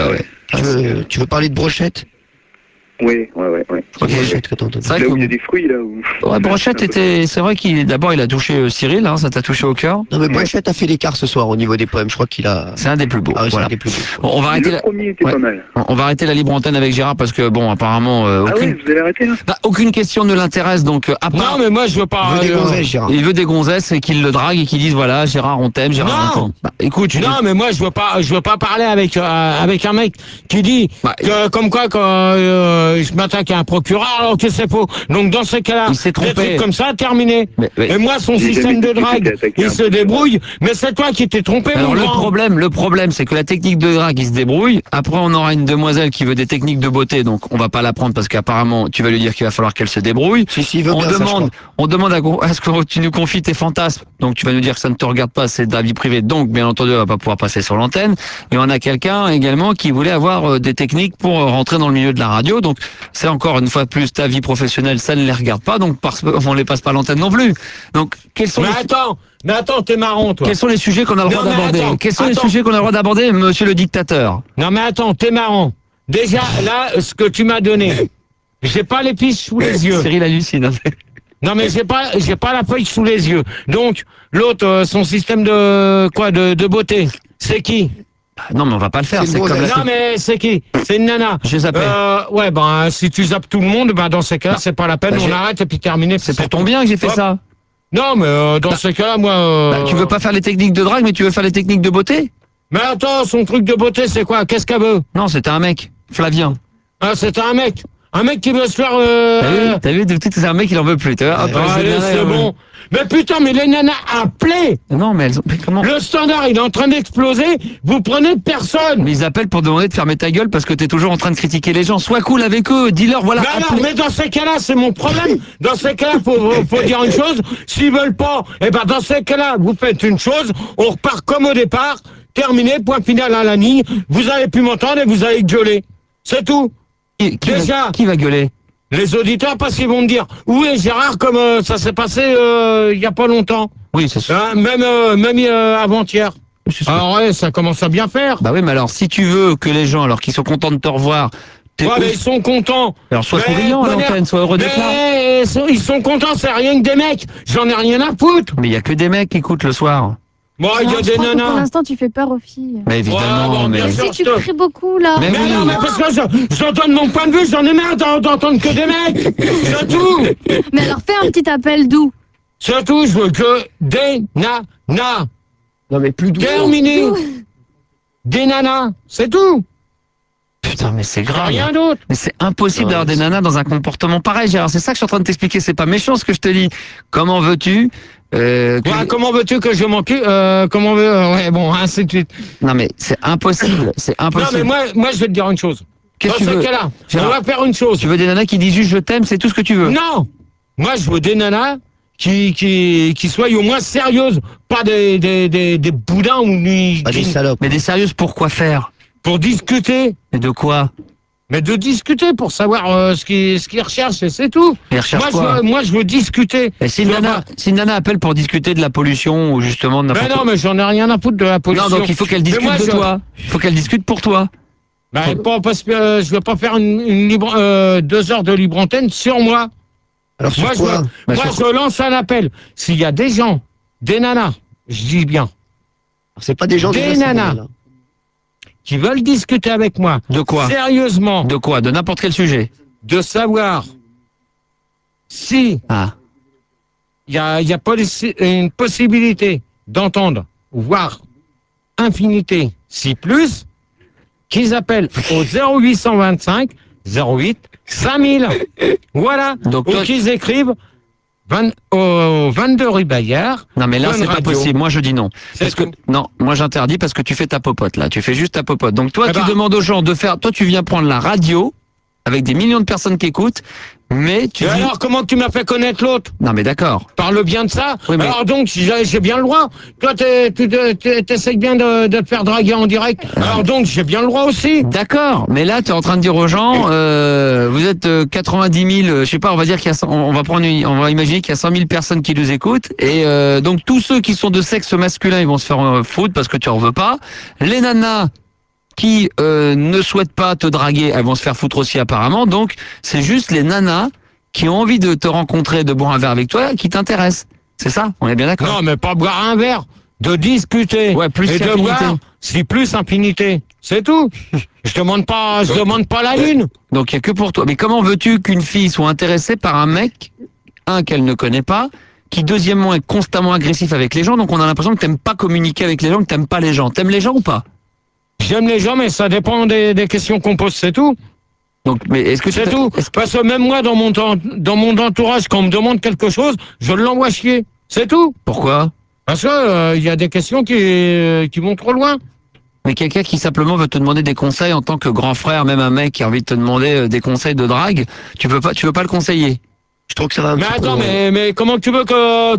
Tu veux parler de brochette? Ouais. Ok. Brochette que t'entends. C'est vrai Là où il y a que des fruits, là où... ouais, Brochette était. C'est vrai d'abord il a touché Cyril. Hein, ça t'a touché au cœur. Non, mais Brochette a fait l'écart ce soir au niveau des poèmes. Je crois qu'il a. C'est un des plus beaux. Ah, ouais, c'est Voilà. un des plus beaux. Bon, on va arrêter. Le premier était Ouais. pas mal. On va arrêter la libre antenne avec Gérard parce que bon, apparemment Ah aucune. ouais, vous allez arrêter là Aucune question ne l'intéresse, donc à part Non, mais moi, je veux pas. Il veut des gonzesses, Gérard. il veut des gonzesses et qu'il le drague et qu'il dise voilà Gérard on t'aime, Gérard Non. on t'aime. Bah, écoute, Non, mais moi, je veux pas parler avec un mec qui dit Bah, que, comme quoi, quand je m'attaque à un procureur, alors que c'est faux. Donc, dans ces cas-là, Il s'est des trompé. trucs comme ça, terminé. Mais- Et moi, son J'ai système jamais de dit que drague, t'étais attaqué il un se procureur. débrouille, mais c'est toi qui t'es trompé, alors mon le grand. problème c'est que la technique de drague il se débrouille. Après on aura une demoiselle qui veut des techniques de beauté, donc on va pas la prendre parce qu'apparemment tu vas lui dire qu'il va falloir qu'elle se débrouille. Si, il veut On bien ça, je demande, crois. on demande à ce que tu nous confies tes fantasmes. Donc tu vas nous dire que ça ne te regarde pas, c'est de la vie privée. Donc bien entendu, elle va pas pouvoir passer sur l'antenne. Et on a quelqu'un également qui voulait avoir des techniques pour rentrer dans le milieu de la radio. Donc c'est encore une fois de plus ta vie professionnelle, ça ne les regarde pas. Donc on les passe pas à l'antenne non plus. Donc quels sont Mais attends, t'es marrant, toi. quels sont les sujets qu'on a le droit Non, mais d'aborder? attends, Quels sont les attends. sujets qu'on a le droit d'aborder, monsieur le dictateur? Non, mais attends, t'es marrant. Déjà, là, ce que tu m'as donné, j'ai pas les pistes sous les yeux. Cyril hallucine. Non, mais j'ai pas la feuille sous les yeux. Donc, l'autre, son système de beauté, c'est qui? Non, mais on va pas le faire. C'est C'est une comme gonzesse. la... Non, mais c'est qui? C'est une nana. J'ai zappé. Ouais, ben, si tu zappes tout le monde, ben, dans ces cas-là, c'est pas la peine, Bah, on j'ai- arrête et puis terminé. C'est pour ton bien que j'ai fait Hop. ça. Non, mais dans ces cas-là, moi... Bah, tu veux pas faire les techniques de drague, mais tu veux faire les techniques de beauté? Mais attends, son truc de beauté, c'est quoi? Qu'est-ce qu'elle veut? Non, c'était un mec. Flavien. Ah, c'était un mec. Un mec qui veut se faire... T'as vu, c'est un mec, il en veut plus. Tu vois. Hop, Allez, bien, c'est bon. Mais putain, mais les nanas appelez. Non, mais elles ont... mais comment? Le standard, il est en train d'exploser. Vous prenez personne. Mais ils appellent pour demander de fermer ta gueule parce que t'es toujours en train de critiquer les gens. Sois cool avec eux, dis-leur, voilà. Mais alors, appelez. mais dans ces cas-là, c'est mon problème. Dans ces cas-là, faut dire une chose. S'ils veulent pas, eh ben, dans ces cas-là, vous faites une chose. On repart comme au départ. Terminé, point final à la ligne. Vous allez plus m'entendre et vous allez gueuler. C'est tout. Déjà. Qui va gueuler? Les auditeurs, parce qu'ils vont me dire, où est Gérard, comme ça s'est passé il y a pas longtemps. Oui, c'est sûr. Hein, même avant-hier. C'est sûr. Alors ouais, ça commence à bien faire. Bah oui, mais alors, si tu veux que les gens, alors qu'ils sont contents de te revoir, t'es Ouais, mais aussi- ils sont contents. alors sois Mais, souriant à de manière- l'antenne, sois heureux d'être là. Mais ils sont contents, c'est rien que des mecs. J'en ai rien à foutre. Mais il y a que des mecs qui écoutent le soir. Moi, il y Non, a je des crois que pour nanas. l'instant, tu fais peur aux filles. Mais évidemment, Ouais, bon, mais... bien sûr. Si tu cries beaucoup, là. Mais Mais oui. non, mais parce que j'en donne mon point de vue, j'en ai marre d'entendre que des mecs. C'est tout. Mais alors, fais un petit appel doux. C'est tout, je veux que des nanas. Non, mais plus doux. Terminé. Des nanas, c'est tout. putain, mais c'est grave. Rien d'autre. Mais c'est impossible Non, d'avoir des c'est- nanas dans un comportement pareil, Gérard. C'est ça que je suis en train de t'expliquer. C'est pas méchant ce que je te dis. Comment veux-tu Ouais, comment veux-tu que je m'occupe comment ouais, bon, ainsi de suite. Non mais c'est impossible. C'est Non, impossible. mais moi, je vais te dire une chose. Qu'est-ce Dans que tu ce veux cas-là, on Gérard, va faire une chose. Tu veux des nanas qui disent juste je t'aime, c'est tout ce que tu veux. Non. Moi, je veux des nanas qui soient au moins sérieuses, pas des boudins ou Pas des qui- salopes. Mais des sérieuses pour quoi faire? pour discuter. Et de quoi? Mais de discuter pour savoir ce qu'ils recherchent et c'est tout. Et recherche quoi? Moi, je veux discuter. Et si Je une veux nana, pas- si une nana appelle pour discuter de la pollution ou justement de Mais n'importe non, quoi. mais j'en ai rien à foutre de la pollution. Non, donc il faut qu'elle Mais discute moi, de toi. Il faut qu'elle discute pour toi. Ben, parce que je veux pas faire une 2 heures de libre antenne sur moi. Alors sur Moi, quoi? Bah, moi, sur- je lance un appel. S'il y a des gens, des nanas, je dis bien, C'est pas des gens Des déjà, c'est nanas. nanas. qui veulent discuter avec moi, De quoi? sérieusement, De quoi? De n'importe quel sujet. de savoir si Ah. il y a une possibilité d'entendre, voire infinité, si plus, qu'ils appellent au 0825 08 5000. Voilà. Donc Ou toi- qu'ils écrivent au 22 rue Bayard. Non mais là Bonne c'est pas radio. possible. Moi je dis non. C'est Parce que tout. non, moi j'interdis parce que tu fais ta popote là. Tu fais juste ta popote. Donc toi Eh tu ben- demandes aux gens de faire. Toi tu viens prendre la radio avec des millions de personnes qui écoutes, mais tu Et dis. alors, comment tu m'as fait connaître l'autre? Non mais d'accord. Parle bien de ça. Oui, mais- Alors donc, j'ai bien le droit. Toi, t'essayes bien de te faire draguer en direct. Alors donc, j'ai bien le droit aussi. D'accord, mais là tu es en train de dire aux gens, vous êtes 90 000, je sais pas, on va dire qu'il y a, on va imaginer qu'il y a 100 000 personnes qui nous écoutent, et donc tous ceux qui sont de sexe masculin, ils vont se faire foutre parce que tu en veux pas. Les nanas qui ne souhaitent pas te draguer, elles vont se faire foutre aussi apparemment. Donc c'est juste les nanas qui ont envie de te rencontrer, de boire un verre avec toi, qui t'intéressent. C'est ça? On est bien d'accord? Non, mais pas boire un verre. De discuter. Ouais, plus et de qu'infinité. boire, si plus infinité. C'est tout. Je demande pas la lune. Donc il y a que pour toi. Mais comment veux-tu qu'une fille soit intéressée par un mec, un qu'elle ne connaît pas, qui deuxièmement est constamment agressif avec les gens, donc on a l'impression que t'aimes pas communiquer avec les gens, que t'aimes pas les gens. T'aimes les gens ou pas? J'aime les gens, mais ça dépend des questions qu'on pose, c'est tout. Donc, mais est-ce que C'est tout. Parce que même moi, dans mon entourage, quand on me demande quelque chose, je l'envoie chier. C'est tout. Pourquoi? Parce que il y a des questions qui vont trop loin. Mais quelqu'un qui simplement veut te demander des conseils en tant que grand frère, même un mec qui a envie de te demander des conseils de drague, tu veux pas le conseiller. Je trouve que ça va un Mais petit peu attends, loin. mais comment tu veux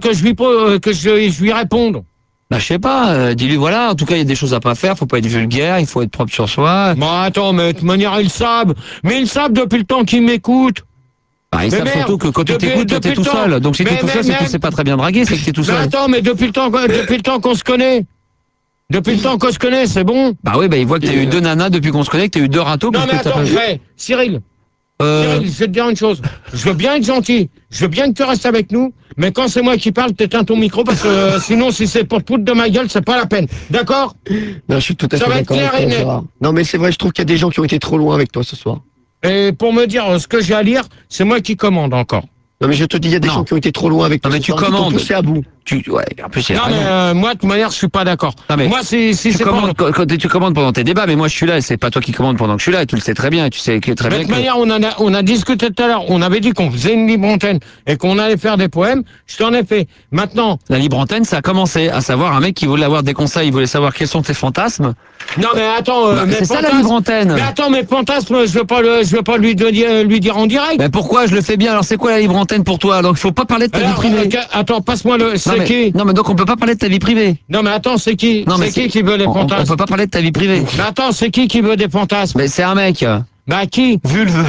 que je lui réponde? Bah je sais pas, dis-lui voilà, en tout cas il y a des choses à pas faire, faut pas être vulgaire, il faut être propre sur soi. Bon, attends, mais de toute manière, ils savent. Mais ils savent depuis le temps qu'ils m'écoutent. Bah, ils Mais savent merde, surtout que quand tu depuis- t'écoutes, t'es depuis tout le temps. seul. Donc si t'es Mais- tout mais- seul, c'est que mais- tu sais pas très bien draguer, c'est que t'es tout Mais seul. attends, mais depuis le temps qu'on se connaît. Depuis le temps qu'on se connaît, c'est bon. Bah oui, bah il voit que t'as eu deux nanas depuis qu'on se connaît, que t'as eu deux râteaux. Non, parce mais que t'as attends, pas- hey, Cyril, Euh, Cyril, je vais te dire une chose. Je veux bien être gentil. Je veux bien que tu restes avec nous. Mais quand c'est moi qui parle, t'éteins ton micro parce que sinon, si c'est pour te foutre de ma gueule, c'est pas la peine. D'accord? Non, je suis tout à Ça fait va être d'accord avec clair et toi, net. Gérard. Non, mais c'est vrai, je trouve qu'il y a des gens qui ont été trop loin avec toi ce soir. Et pour me dire ce que j'ai à lire, c'est moi qui commande encore. Non, mais je te dis, il y a des Non. gens qui ont été trop loin avec toi. Non, mais ce tu soir, qui t'ont commandes. poussé à bout. ouais, en plus il y a Non, raison. mais moi, de toute manière, je suis pas d'accord. Non, mais Moi, si tu c'est pas... commandes, quand tu commandes pendant tes débats, mais moi je suis là, et c'est pas toi qui commandes pendant que je suis là, et tu le sais très bien, et tu sais que très De bien toute que... manière, on a discuté tout à l'heure. On avait dit qu'on faisait une libre antenne et qu'on allait faire des poèmes. Je t'en ai fait. Maintenant, La libre antenne, ça a commencé, à savoir un mec qui voulait avoir des conseils, il voulait savoir quels sont tes fantasmes. non, mais attends, Bah, mes c'est ça la fantasmes- libre antenne. Mais attends, mes fantasmes, je veux pas lui dire en direct. Mais pourquoi je le fais bien? Alors c'est quoi la libre antenne pour toi? Donc il faut pas parler de ta vie Alors, privée. attends, passe-moi le. Non C'est mais, qui? non mais donc on peut pas parler de ta vie privée. Non, mais attends, c'est qui? Non mais C'est qui veut les on fantasmes? peut pas parler de ta vie privée. Mais attends, c'est qui veut des fantasmes? Mais c'est un mec. Bah, qui? Vulve.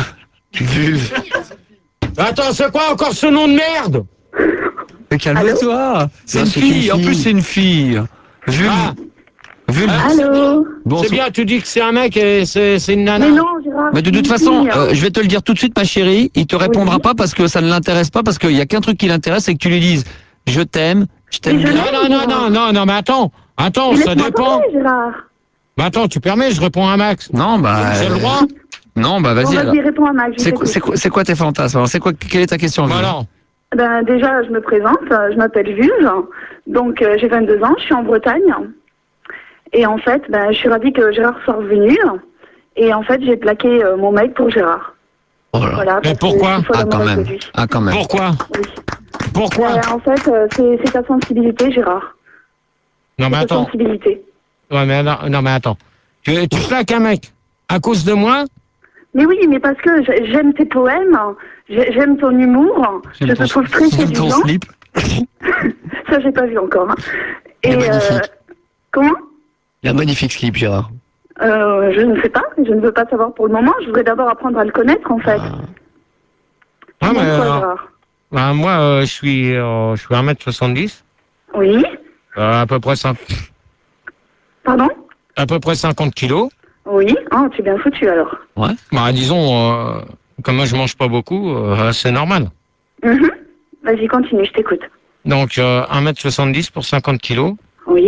Attends, c'est quoi encore ce nom de merde? Mais calme-toi. C'est Non, une c'est fille. une En fille. plus c'est une fille. Vulve. Ah, Vulve. Allô? Bon, c'est bien, tu dis que c'est un mec et c'est une nana. Mais non, Gérard. mais de c'est toute une façon, fille. je vais te le dire tout de suite, ma chérie, il te répondra Oui. pas parce que ça ne l'intéresse pas, parce qu'il y a qu'un truc qui l'intéresse, c'est que tu lui dises je t'aime Mais je bien. Non, mais attends, Mais ça laisse-moi dépend. parler, Gérard. Bah attends, tu permets, je réponds à Max. Non, bah. J'ai le droit. Non, bah Bon, vas-y. alors. vas-y, réponds à Max. je t'écoute. C'est quoi tes fantasmes? Alors, quelle est ta question? Vulve Voilà. Ben, déjà, je me présente. Je m'appelle Vulve. Donc, j'ai 22 ans. Je suis en Bretagne. Et en fait, ben, je suis ravie que Gérard soit revenu. Et en fait, j'ai plaqué mon mec pour Gérard. Oh là là. Voilà. Mais parce que pourquoi je suis folle Ah, quand amoureuse même. de lui. Ah, quand même. Pourquoi? Oui. Pourquoi? En fait, c'est ta sensibilité, Gérard. Non, mais C'est ta attends. sensibilité. Ouais, mais non, mais attends. Tu plaques un mec à cause de moi? Mais oui, mais parce que j'aime tes poèmes, j'aime ton humour, je te trouve très J'aime ton séduisant. slip. Ça, j'ai pas vu encore. Hein. Il est Et magnifique. comment Il a un magnifique slip, Gérard. Je ne sais pas, je ne veux pas savoir pour le moment. Je voudrais d'abord apprendre à le connaître, en fait. Ah, Tu mais penses quoi, alors, Gérard? bah, moi, je suis 1m70, Oui. à peu près Pardon? à peu près 50 kilos. Oui. Oh, tu es bien foutu, alors. Bah, disons, comme moi je mange pas beaucoup, c'est normal. Mhm. Vas-y, continue, je t'écoute. Donc, 1m70 pour 50 kilos. Oui.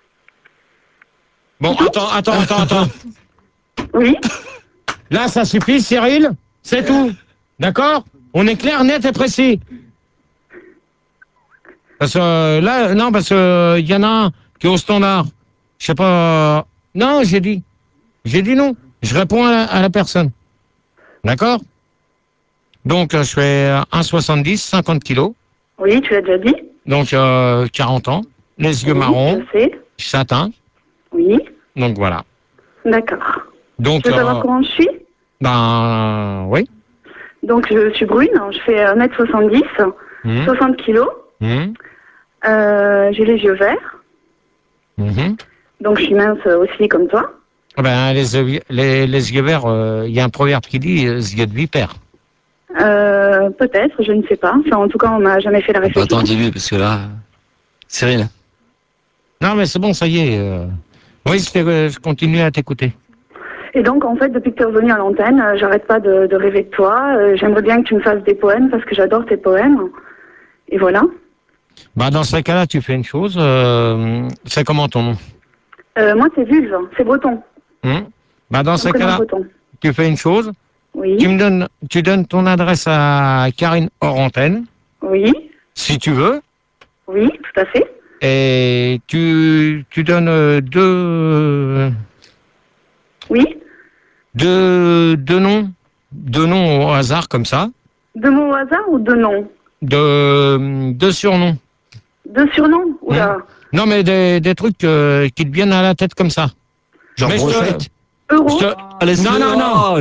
Bon, attends. Oui. Là, ça suffit, Cyril. C'est tout. D'accord? On est clair, net et précis. Parce que là, non, parce que il y en a un qui est au standard. Je sais pas. Non, j'ai dit non. Je réponds à la personne. D'accord? Donc, je fais 1,70, 50 kilos. Oui, tu l'as déjà dit. Donc, 40 ans. Les yeux Oui, marrons, je sais. châtain. Oui. Donc, voilà. D'accord. Donc, Tu veux savoir comment je suis? oui. Donc, je suis brune, je fais 1m70, Mmh. 60 kilos. Mmh. J'ai les yeux verts, Mmh. donc je suis mince aussi comme toi. Ah ben, les yeux verts, il y a un proverbe qui dit yeux de vipère. Peut-être, je ne sais pas. Enfin, en tout cas, on m'a jamais fait la réflexion. Attends, dis-lui, parce que là. Cyril. Non, mais c'est bon, ça y est. Oui, je continue à t'écouter. Et donc, en fait, depuis que tu es revenu à l'antenne, j'arrête pas de rêver de toi. J'aimerais bien que tu me fasses des poèmes parce que j'adore tes poèmes. Et voilà. Bah, dans ce cas-là, tu fais une chose. C'est comment ton nom? Moi, c'est Vulve, c'est breton. Bah, dans Un ce prénom cas-là, breton. tu fais une chose. Oui. Tu donnes ton adresse à Karine hors antenne, Oui. si tu veux. Oui, tout à fait. Et tu donnes Oui. deux noms au hasard comme ça, Deux mots au hasard ou deux noms? deux surnoms. Deux surnoms? Oula. Non, mais des trucs qui te viennent à la tête comme ça. Genre Mais brochette. Euro? Non.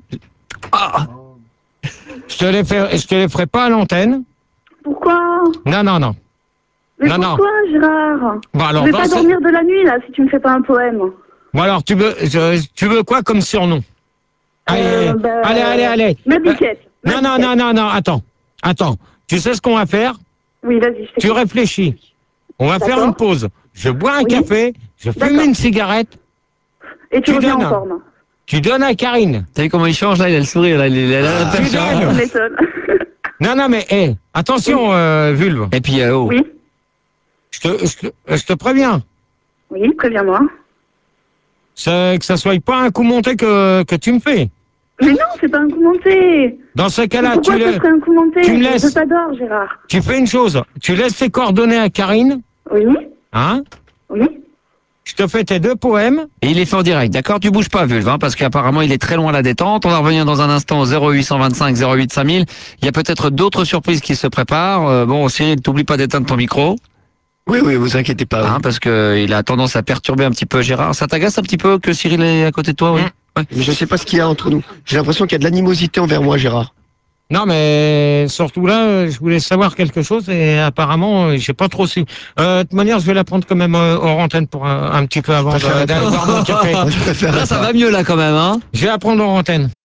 Je te les ferai pas à l'antenne. Pourquoi? Non. Mais Non. pourquoi, Gérard? Bon, alors, Je vais pas dormir de la nuit, là, si tu me fais pas un poème. Bon, alors, tu veux quoi comme surnom? Allez. Ma biquette. Non, attends. Tu sais ce qu'on va faire? Oui, vas-y, je Tu t'écoute. réfléchis. On va faire une pause. Je bois un café, je fume D'accord. une cigarette. Et tu reviens en forme. Tu donnes à Karine. T'as vu comment il change là? Il a le sourire, là. Il a la Tu perche. donnes. Tu m'étonnes. Non, mais attention, Vulve. Et puis, oh. Oui, Je te préviens. oui, préviens-moi. Que ça soit pas un coup monté que tu me fais. Mais non, c'est pas un coup monté. Dans ce cas-là, Pourquoi ça serait un coup monté? tu me laisses. Je t'adore, Gérard. Tu fais une chose. Tu laisses tes coordonnées à Karine. Oui, Hein? oui. Je te fais tes deux poèmes. Et il est fait en direct, d'accord? Tu bouges pas, Vulve, hein, parce qu'apparemment il est très loin à la détente. On va revenir dans un instant au 0825 08 5000. Il y a peut-être d'autres surprises qui se préparent. Bon, Cyril, t'oublies pas d'éteindre ton micro, Oui, vous inquiétez pas. hein, parce que il a tendance à perturber un petit peu Gérard. Ça t'agace un petit peu que Cyril est à côté de toi, oui? Ouais. Mais je sais pas ce qu'il y a entre nous. J'ai l'impression qu'il y a de l'animosité envers moi, Gérard. Non, mais surtout là, je voulais savoir quelque chose et apparemment, j'ai pas trop su. De toute manière, je vais la prendre quand même hors antenne pour un petit peu avant d'aller boire mon café. Je préfère Là, ça va mieux là quand même, hein? Je vais la prendre hors antenne.